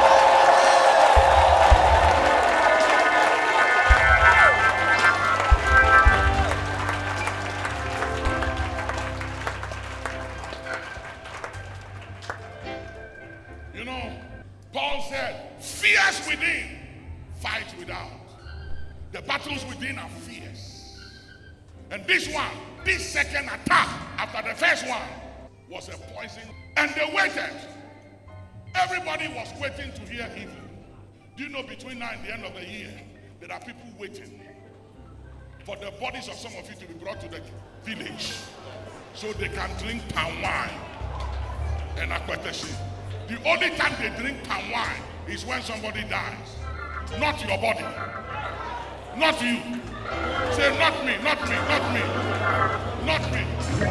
Paul said, fierce within, fight without. The battles within are fierce. And this second attack after the first one was a poison. And they waited. Everybody was waiting to hear evil. Do you know between now and the end of the year, there are people waiting for the bodies of some of you to be brought to the village so they can drink palm wine and akweteshi. The only time they drink palm wine is when somebody dies. Not your body. Not you. Say, not me, not me, not me. Not me.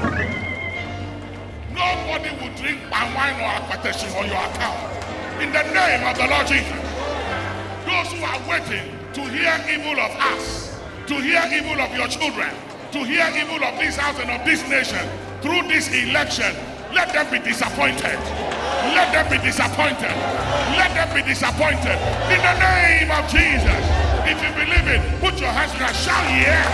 Nobody will drink palm wine or akweteshi on your account. In the name of the Lord Jesus. Those who are waiting to hear evil of us, to hear evil of your children, to hear evil of this house and of this nation through this election, let them be disappointed. Let them be disappointed. Let them be disappointed. In the name of Jesus. If you believe it, put your hands together. Shout yes.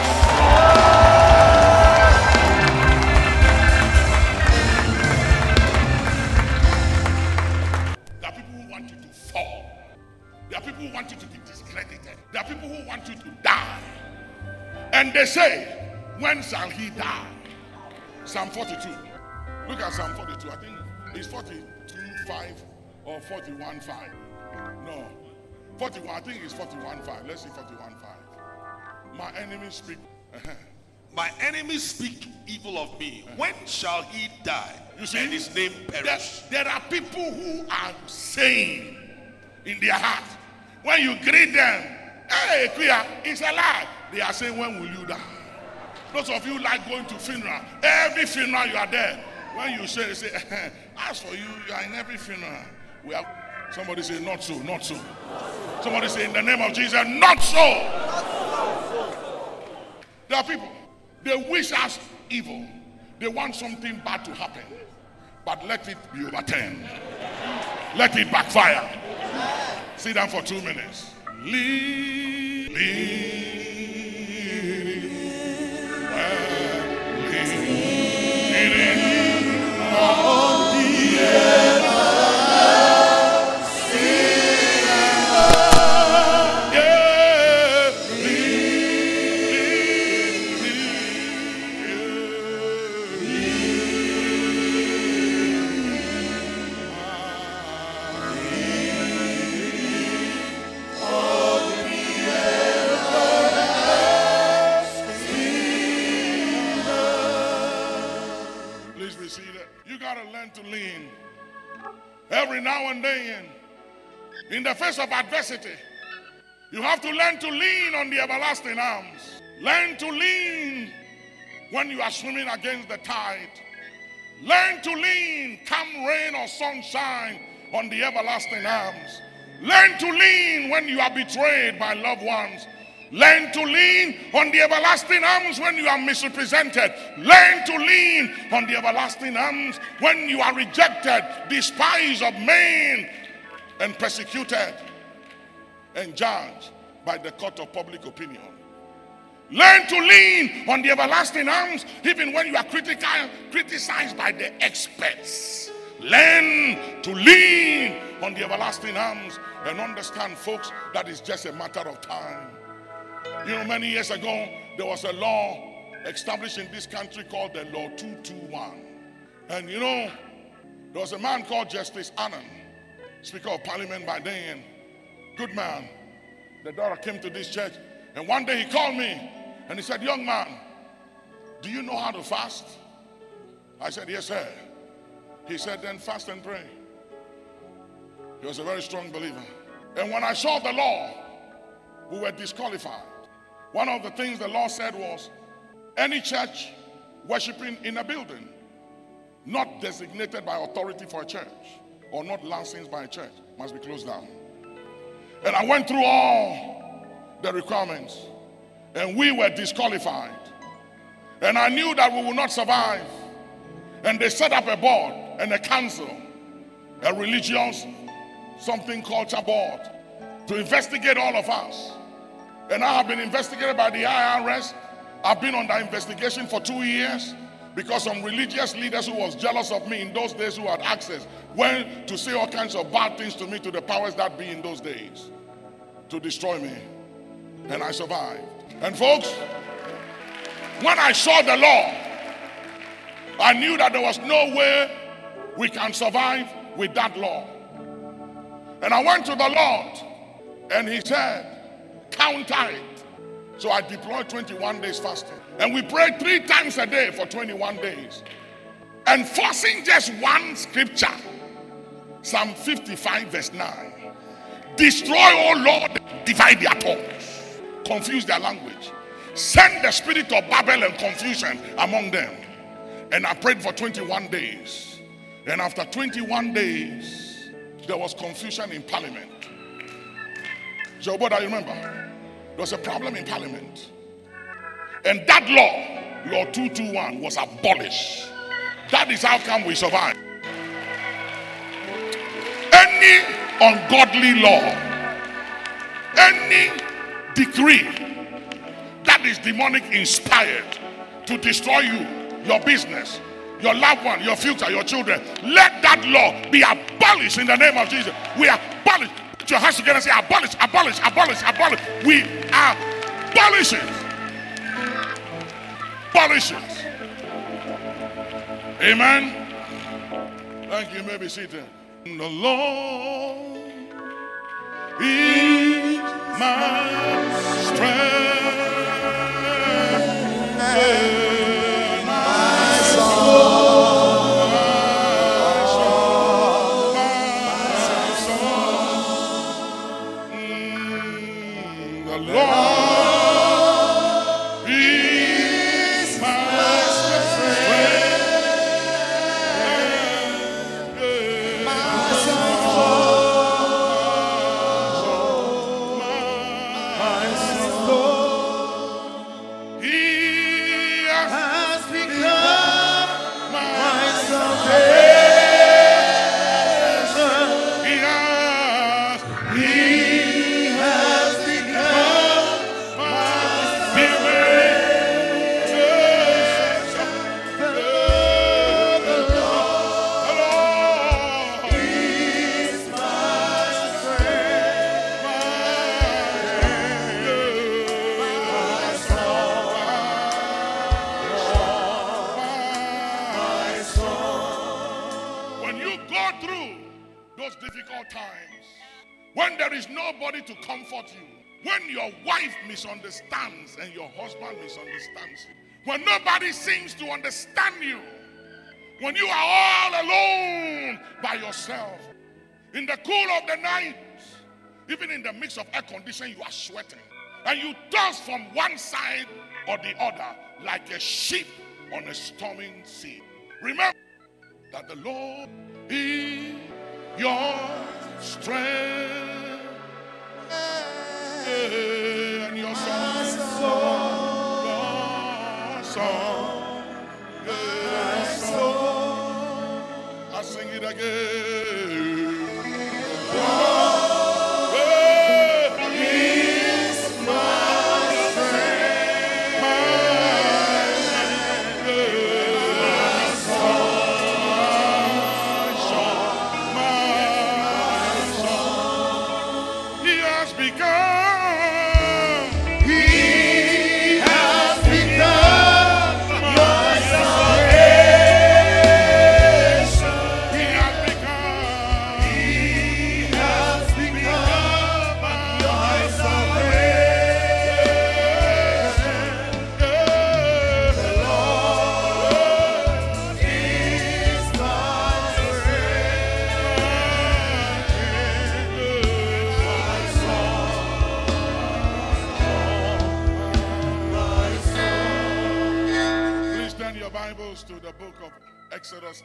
There are people who want you to fall. There are people who want you to be discredited. There are people who want you to die. And they say, when shall he die? Psalm 42. Look at Psalm 42. I think it's 42:5 or 41:5. No. 41. I think it's 41:5. Let's see 41:5. My enemies speak. My enemies speak evil of me. When shall he die? You see, and his name perish? There are people who are saying in their heart, when you greet them, hey, Kuya, it's a lie. They are saying, when will you die? Those of you like going to funeral. Every funeral you are there. When you say, as for you, you are in every funeral. We have somebody say, not so, not so. Somebody say, in the name of Jesus, not so. There are people, they wish us evil. They want something bad to happen. But let it be overturned. Let it backfire. Sit down for 2 minutes. To lean every now and then in the face of adversity. You have to learn to lean on the everlasting arms. Learn to lean when you are swimming against the tide. Learn to lean, come rain or sunshine, on the everlasting arms. Learn to lean when you are betrayed by loved ones. Learn to lean on the everlasting arms when you are misrepresented. Learn to lean on the everlasting arms when you are rejected, despised of men, and persecuted and judged by the court of public opinion. Learn to lean on the everlasting arms even when you are criticized by the experts. Learn to lean on the everlasting arms and understand, folks, that it's just a matter of time. You know, many years ago, there was a law established in this country called the Law 221. And you know, there was a man called Justice Annan, Speaker of Parliament by then, good man. The daughter came to this church, and one day he called me, and he said, young man, do you know how to fast? I said, yes, sir. He said, then fast and pray. He was a very strong believer. And when I saw the law, we were disqualified. One of the things the law said was, any church worshiping in a building not designated by authority for a church or not licensed by a church must be closed down. And I went through all the requirements, and we were disqualified. And I knew that we would not survive. And they set up a board and a council, a religious something culture board, to investigate all of us. And I have been investigated by the IRS. I've been under investigation for 2 years because some religious leaders who was jealous of me in those days, who had access, went to say all kinds of bad things to me, to the powers that be in those days, to destroy me. And I survived. And folks, when I saw the law, I knew that there was no way we can survive with that law. And I went to the Lord, and he said, counter it. So I deployed 21 days fasting. And we prayed 3 times a day for 21 days. And forcing just one scripture, Psalm 55 verse 9. Destroy, O Lord, divide their tongues, confuse their language. Send the spirit of Babel and confusion among them. And I prayed for 21 days. And after 21 days, there was confusion in Parliament. Joboda, you remember? There was a problem in Parliament. And that law, Law 221, was abolished. That is how come we survive. Any ungodly law, any decree that is demonic inspired to destroy you, your business, your loved one, your future, your children, let that law be abolished in the name of Jesus. We abolish. Put your hands together and say, abolish, abolish, abolish, abolish. We abolish it. Abolish it. Amen. Thank you. You may be seated. The Lord is my strength. To comfort you, when your wife misunderstands and your husband misunderstands you, when nobody seems to understand you, when you are all alone by yourself, in the cool of the night, even in the mix of air conditioning, you are sweating, and you toss from one side or the other like a ship on a storming sea. Remember that the Lord is your strength and your song. I sing it again. To the book of Exodus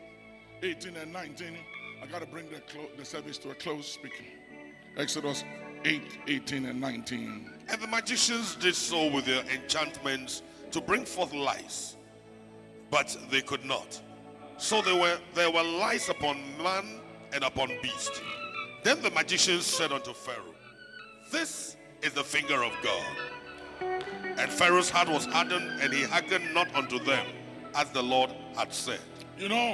8:18 and 19. I got to bring the service to a close speaking. Exodus 8:18 and 19. And the magicians did so with their enchantments to bring forth lice, but they could not. So there were lice upon man and upon beast. Then the magicians said unto Pharaoh, this is the finger of God. And Pharaoh's heart was hardened, and he hearkened not unto them, as the Lord had said. You know,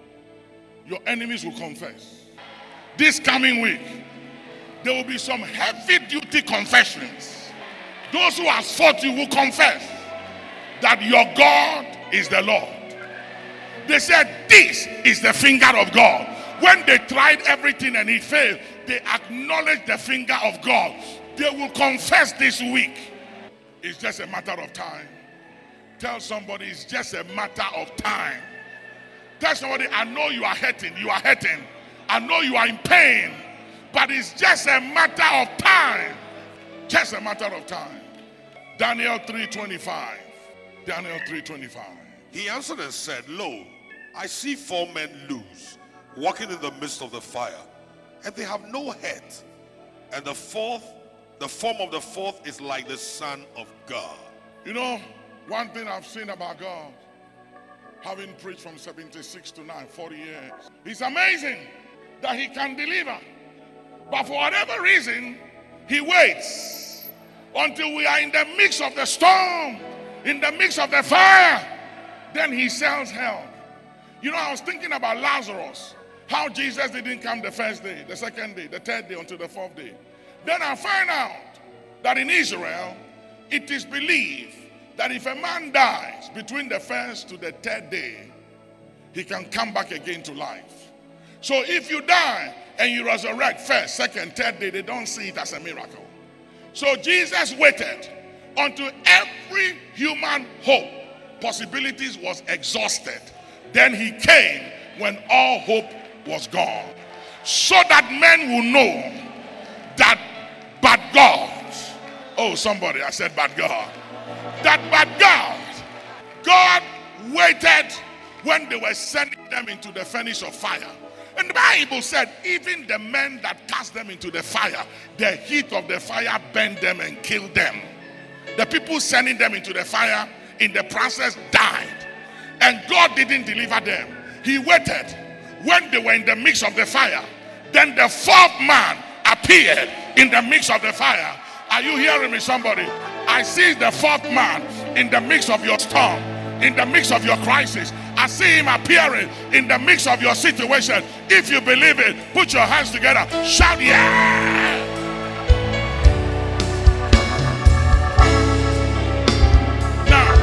your enemies will confess. This coming week, there will be some heavy duty confessions. Those who have fought you will confess that your God is the Lord. They said, this is the finger of God. When they tried everything and it failed, they acknowledged the finger of God. They will confess this week. It's just a matter of time. Tell somebody it's just a matter of time. Tell somebody, I know you are hurting. You are hurting. I know you are in pain. But it's just a matter of time. Just a matter of time. Daniel 3:25. Daniel 3:25. He answered and said, lo, I see 4 men loose, walking in the midst of the fire, and they have no head. And the form of the fourth is like the Son of God. You know, one thing I've seen about God, having preached from 76 to 9, 40 years, it's amazing that he can deliver. But for whatever reason, he waits until we are in the midst of the storm, in the midst of the fire. Then he sends help. You know, I was thinking about Lazarus, how Jesus didn't come the first day, the second day, the third day, until the 4th day. Then I find out that in Israel, it is believed that if a man dies between the 1st to the 3rd day, he can come back again to life. So if you die and you resurrect 1st, 2nd, 3rd day, they don't see it as a miracle. So Jesus waited until every human hope, possibilities was exhausted. Then he came when all hope was gone. So that men will know that but God, oh somebody, I said but God. That but God waited when they were sending them into the furnace of fire. And the Bible said even the men that cast them into the fire, the heat of the fire burned them and killed them. The people sending them into the fire in the process died. And God didn't deliver them. He waited when they were in the midst of the fire. Then the 4th man appeared in the midst of the fire. Are you hearing me, somebody? I see the 4th man in the midst of your storm, in the midst of your crisis. I see him appearing in the midst of your situation. If you believe it, put your hands together. Shout, yeah! Now,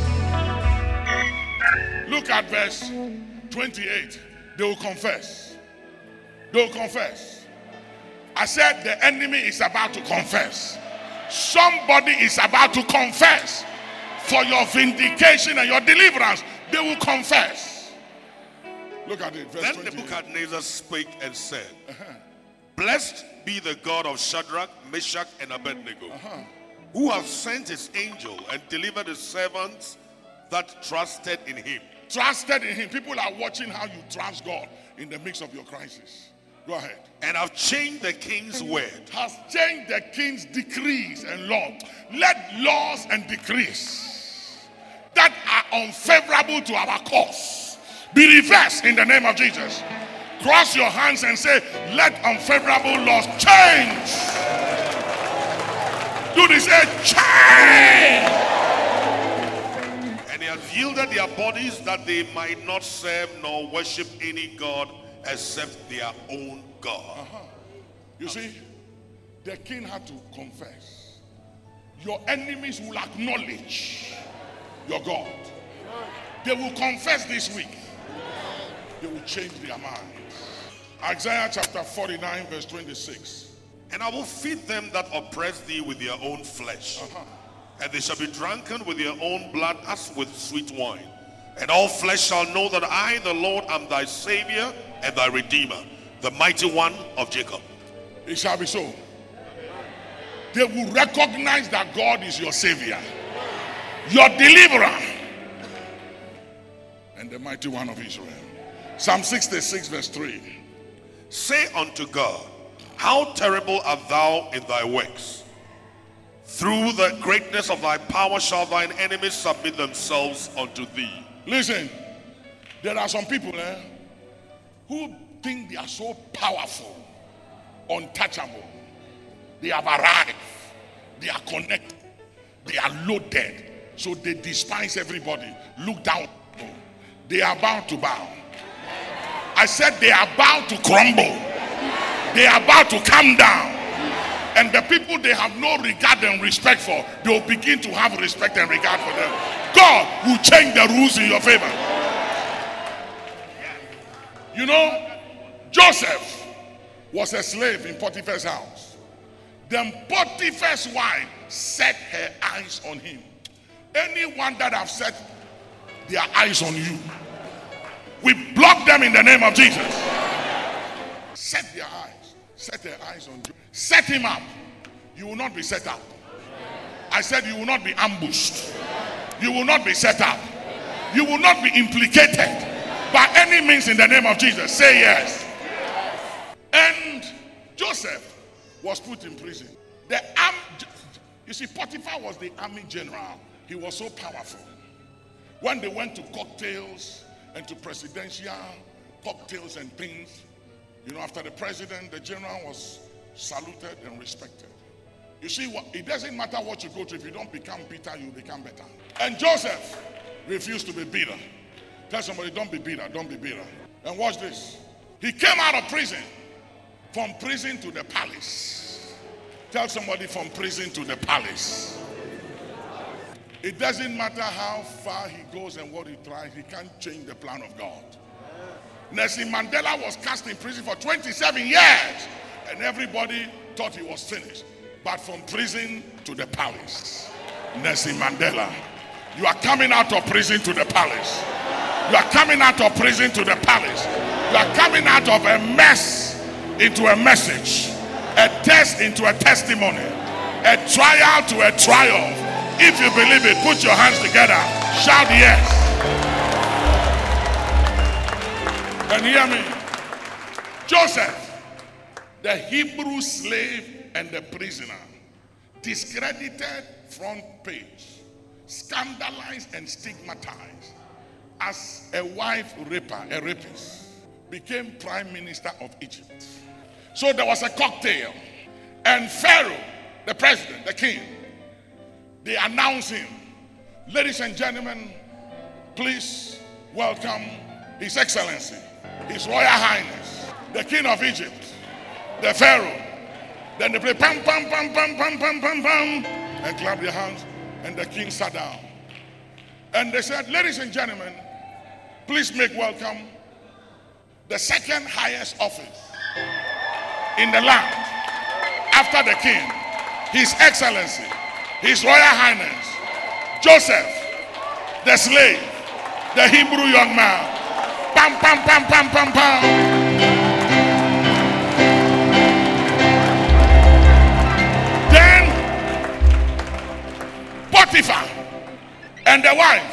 look at verse 28. They will confess. They will confess. I said the enemy is about to confess. Somebody is about to confess for your vindication and your deliverance. They will confess. Look at it. Verse then 28. Nebuchadnezzar spake and said, blessed be the God of Shadrach, Meshach, and Abednego, who hath sent his angel and delivered his servants that trusted in him. Trusted in him. People are watching how you trust God in the midst of your crisis. Go ahead. And have changed the king's word. Has changed the king's decrees and law. Let laws and decrees that are unfavorable to our cause be reversed in the name of Jesus. Cross your hands and say, let unfavorable laws change. Do this, say, change. And they have yielded their bodies that they might not serve nor worship any God except their own God. You see, the king had to confess. Your enemies will acknowledge your God. They will confess this week. They will change their minds. Isaiah chapter 49 verse 26. And I will feed them that oppress thee with their own flesh. And they shall be drunken with their own blood as with sweet wine. And all flesh shall know that I, the Lord, am thy Savior and thy Redeemer, the mighty one of Jacob. It shall be so. They will recognize that God is your Savior, your deliverer, and the mighty one of Israel. Psalm 66 verse 3. Say unto God, how terrible art thou in thy works. Through the greatness of thy power shall thine enemies submit themselves unto thee. Listen, there are some people who think they are so powerful, untouchable. They have arrived. They are connected. They are loaded. So they despise everybody. Look down. They are about to bow. I said they are about to crumble. They are about to come down. And the people they have no regard and respect for, they will begin to have respect and regard for them. God will change the rules in your favor. You know, Joseph was a slave in Potiphar's house. Then Potiphar's wife set her eyes on him. Anyone that have set their eyes on you, we block them in the name of Jesus. Set their eyes. Set their eyes on you. Set him up. You will not be set up. I said you will not be ambushed. You will not be set up. You will not be implicated by any means in the name of Jesus. Say yes. And Joseph was put in prison. You see, Potiphar was the army general. He was so powerful. When they went to cocktails and to presidential cocktails and things, you know, after the president, the general was saluted and respected. You see, it doesn't matter what you go to. If you don't become bitter, you become better. And Joseph refused to be bitter. Tell somebody, don't be bitter, don't be bitter. And watch this. He came out of prison. From prison to the palace. Tell somebody, from prison to the palace. It doesn't matter how far he goes and what he tries, he can't change the plan of God. Nelson Mandela was cast in prison for 27 years and everybody thought he was finished. But from prison to the palace. Nelson Mandela, you are coming out of prison to the palace. You are coming out of prison to the palace. You are coming out of a mess into a message, a test into a testimony, a trial to a triumph. If you believe it, put your hands together, shout yes. And hear me. Joseph, the Hebrew slave and the prisoner, discredited front page, scandalized and stigmatized as a wife raper, a rapist, became prime minister of Egypt. So there was a cocktail, and Pharaoh, the president, the king, they announced him. Ladies and gentlemen, please welcome His Excellency, His Royal Highness, the King of Egypt, the Pharaoh. Then they play pam, pam, pam, pam, pam, pam, pam, pam, and clap their hands, and the king sat down. And they said, ladies and gentlemen, please make welcome the second highest office in the land after the king, His Excellency, His Royal Highness, Joseph, the slave, the Hebrew young man. Pam, pam, pam, pam, pam, pam. Then Potiphar and the wife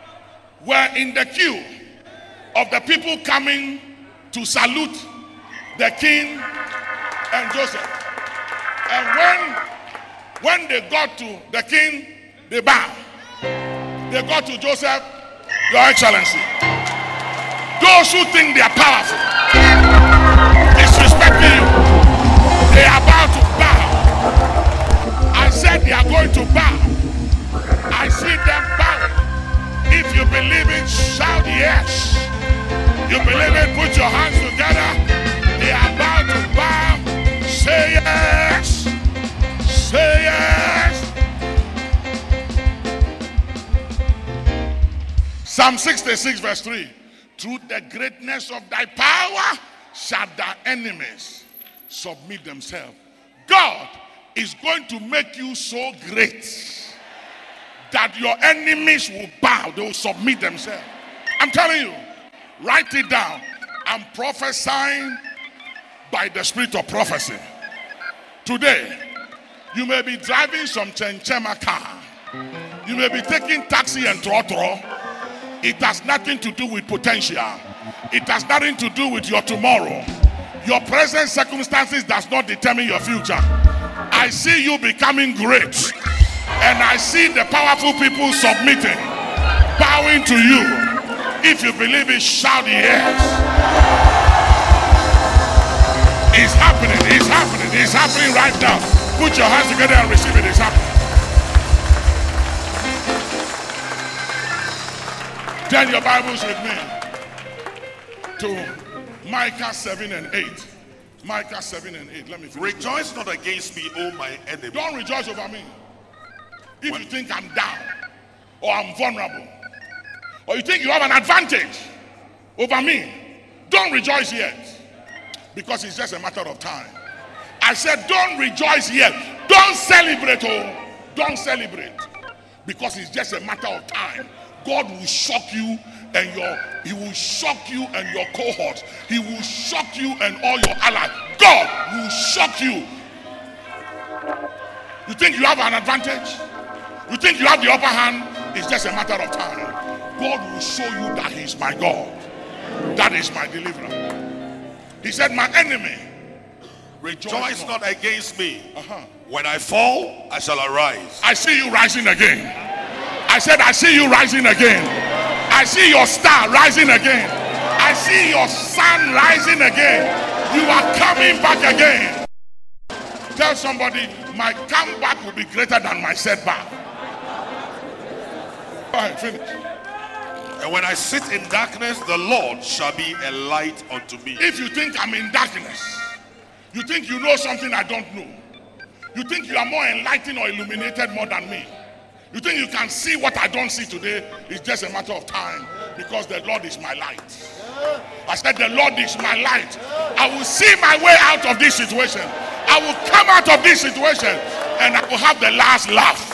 were in the queue of the people coming to salute the king and Joseph. And when they got to the king, they bowed. They got to Joseph, Your Excellency. Those who think they are powerful, disrespecting you, they are about to bow. I said they are going to bow. I see them bowing. If you believe it, shout yes. You believe it, put your hands together. They are about to bow. Say yes. Say yes. Psalm 66 verse 3. Through the greatness of thy power shall thy enemies submit themselves. God is going to make you so great that your enemies will bow. They will submit themselves. I'm telling you. Write it down. I'm prophesying by the spirit of prophecy. Today, you may be driving some chenchema car. You may be taking taxi and trotro. It has nothing to do with potential. It has nothing to do with your tomorrow. Your present circumstances does not determine your future. I see you becoming great. And I see the powerful people submitting, bowing to you. If you believe it, shout yes. It's happening, it's happening, it's happening right now. Put your hands together and receive it, it's happening. Turn your Bibles with me to Micah 7 and 8. Micah 7 and 8. Let me finish. Rejoice not against me, O my enemy. Don't rejoice over me. If you think I'm down or I'm vulnerable, or you think you have an advantage over me, don't rejoice yet, because it's just a matter of time. I said don't rejoice yet. Don't celebrate, don't celebrate, because it's just a matter of time. God will shock you and He will shock you and your cohorts. He will shock you and all your allies. God will shock you. You think you have an advantage? You think you have the upper hand? It's just a matter of time. God will show you that He is my God. That is my deliverer. He said, my enemy, rejoice not against me. When I fall, I shall arise. I see you rising again. I said, I see you rising again. I see your star rising again. I see your sun rising again. You are coming back again. Tell somebody, my comeback will be greater than my setback. All right, finish. And when I sit in darkness, the Lord shall be a light unto me. If you think I'm in darkness, you think you know something I don't know, you think you are more enlightened or illuminated more than me, you think you can see what I don't see today, it's just a matter of time, because the Lord is my light. I said the Lord is my light. I will see my way out of this situation. I will come out of this situation and I will have the last laugh.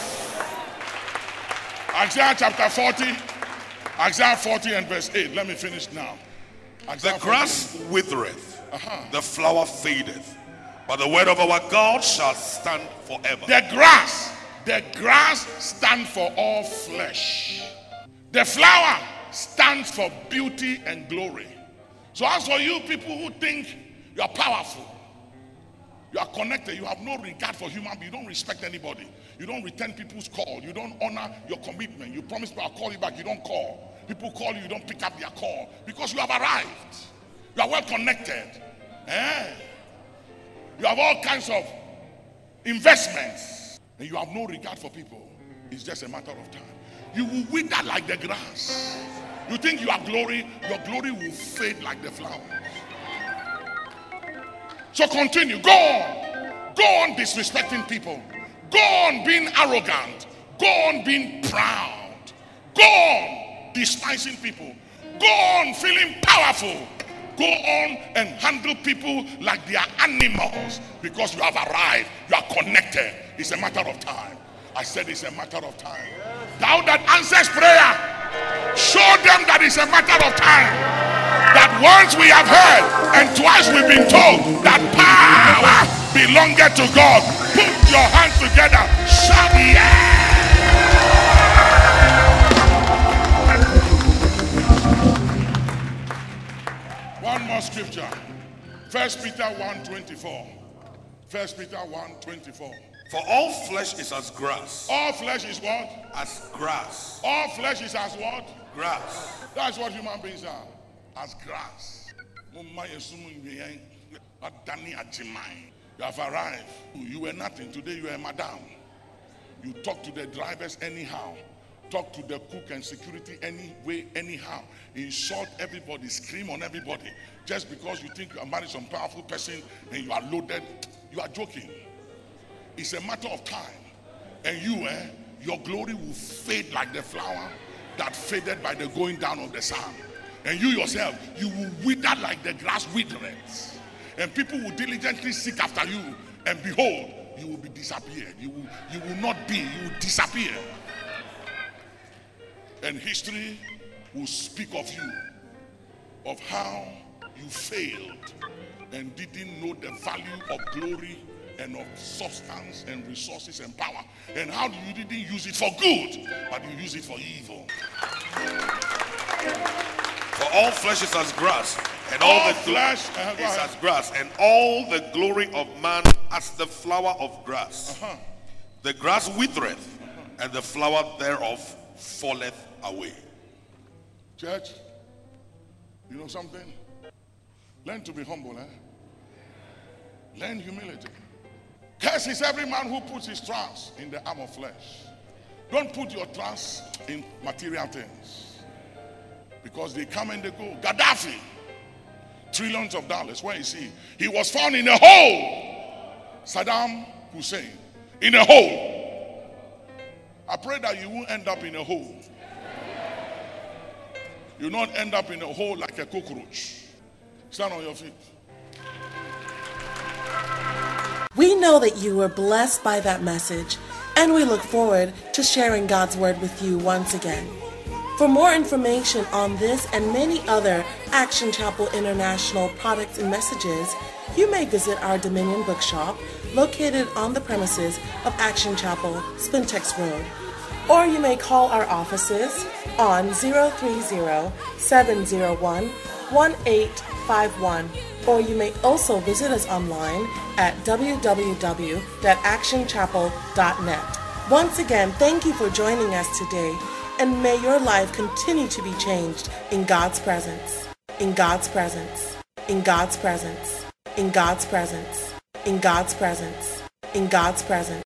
Isaiah chapter 40. Isaiah 40 and verse 8. Let me finish now. Isaiah the grass withereth, the flower fadeth, but the word of our God shall stand forever. The grass stands for all flesh. The flower stands for beauty and glory. So as for you people who think you are powerful, you are connected, you have no regard for human beings, you don't respect anybody, you don't return people's call, you don't honor your commitment, you promise me I'll call you back, you don't call. People call you, you don't pick up their call, because you have arrived. You are well connected. You have all kinds of investments, and you have no regard for people. It's just a matter of time. You will wither like the grass. You think you have glory, your glory will fade like the flowers. So continue. Go on. Go on disrespecting people. Go on being arrogant. Go on being proud. Go on despising people. Go on feeling powerful. Go on and handle people like they are animals, because you have arrived. You are connected. It's a matter of time. I said it's a matter of time. Thou that answers prayer, show them that it's a matter of time. That once we have heard and twice we've been told that power belongeth to God. Put your hands together. Shout yeah. One more scripture. 1 Peter 1:24. 1 Peter 1:24. For all flesh is as grass. All flesh is what? As grass. All flesh is as what? Grass. That's what human beings are. As grass. You have arrived. You were nothing. Today you are a madam. You talk to the drivers anyhow. Talk to the cook and security any way, anyhow. Insult everybody. Scream on everybody. Just because you think you are married to some powerful person and you are loaded. You are joking. It's a matter of time. And you, your glory will fade like the flower that faded by the going down of the sun. And you yourself, you will wither like the grass withereth. And people will diligently seek after you. And behold, you will be disappeared. You will not be, you will disappear. And history will speak of you, of how you failed and didn't know the value of glory and of substance and resources and power, and how you didn't use it for good, but you use it for evil. For all flesh is as grass, and all the flesh is as grass, and all the glory of man as the flower of grass. The grass withereth, and the flower thereof falleth away. Church, you know something? Learn to be humble. Learn humility. Cursed is every man who puts his trust in the arm of flesh. Don't put your trust in material things, because they come and they go. Gaddafi, trillions of dollars. Where is he? He was found in a hole. Saddam Hussein, in a hole. I pray that you won't end up in a hole. You not end up in a hole like a cockroach. Stand on your feet. We know that you were blessed by that message, and we look forward to sharing God's Word with you once again. For more information on this and many other Action Chapel International products and messages, you may visit our Dominion Bookshop located on the premises of Action Chapel, Spintex Road. Or you may call our offices on 030-701-1851. Or you may also visit us online at www.actionchapel.net. Once again, thank you for joining us today, and may your life continue to be changed in God's presence. In God's presence. In God's presence. In God's presence. In God's presence. In God's presence.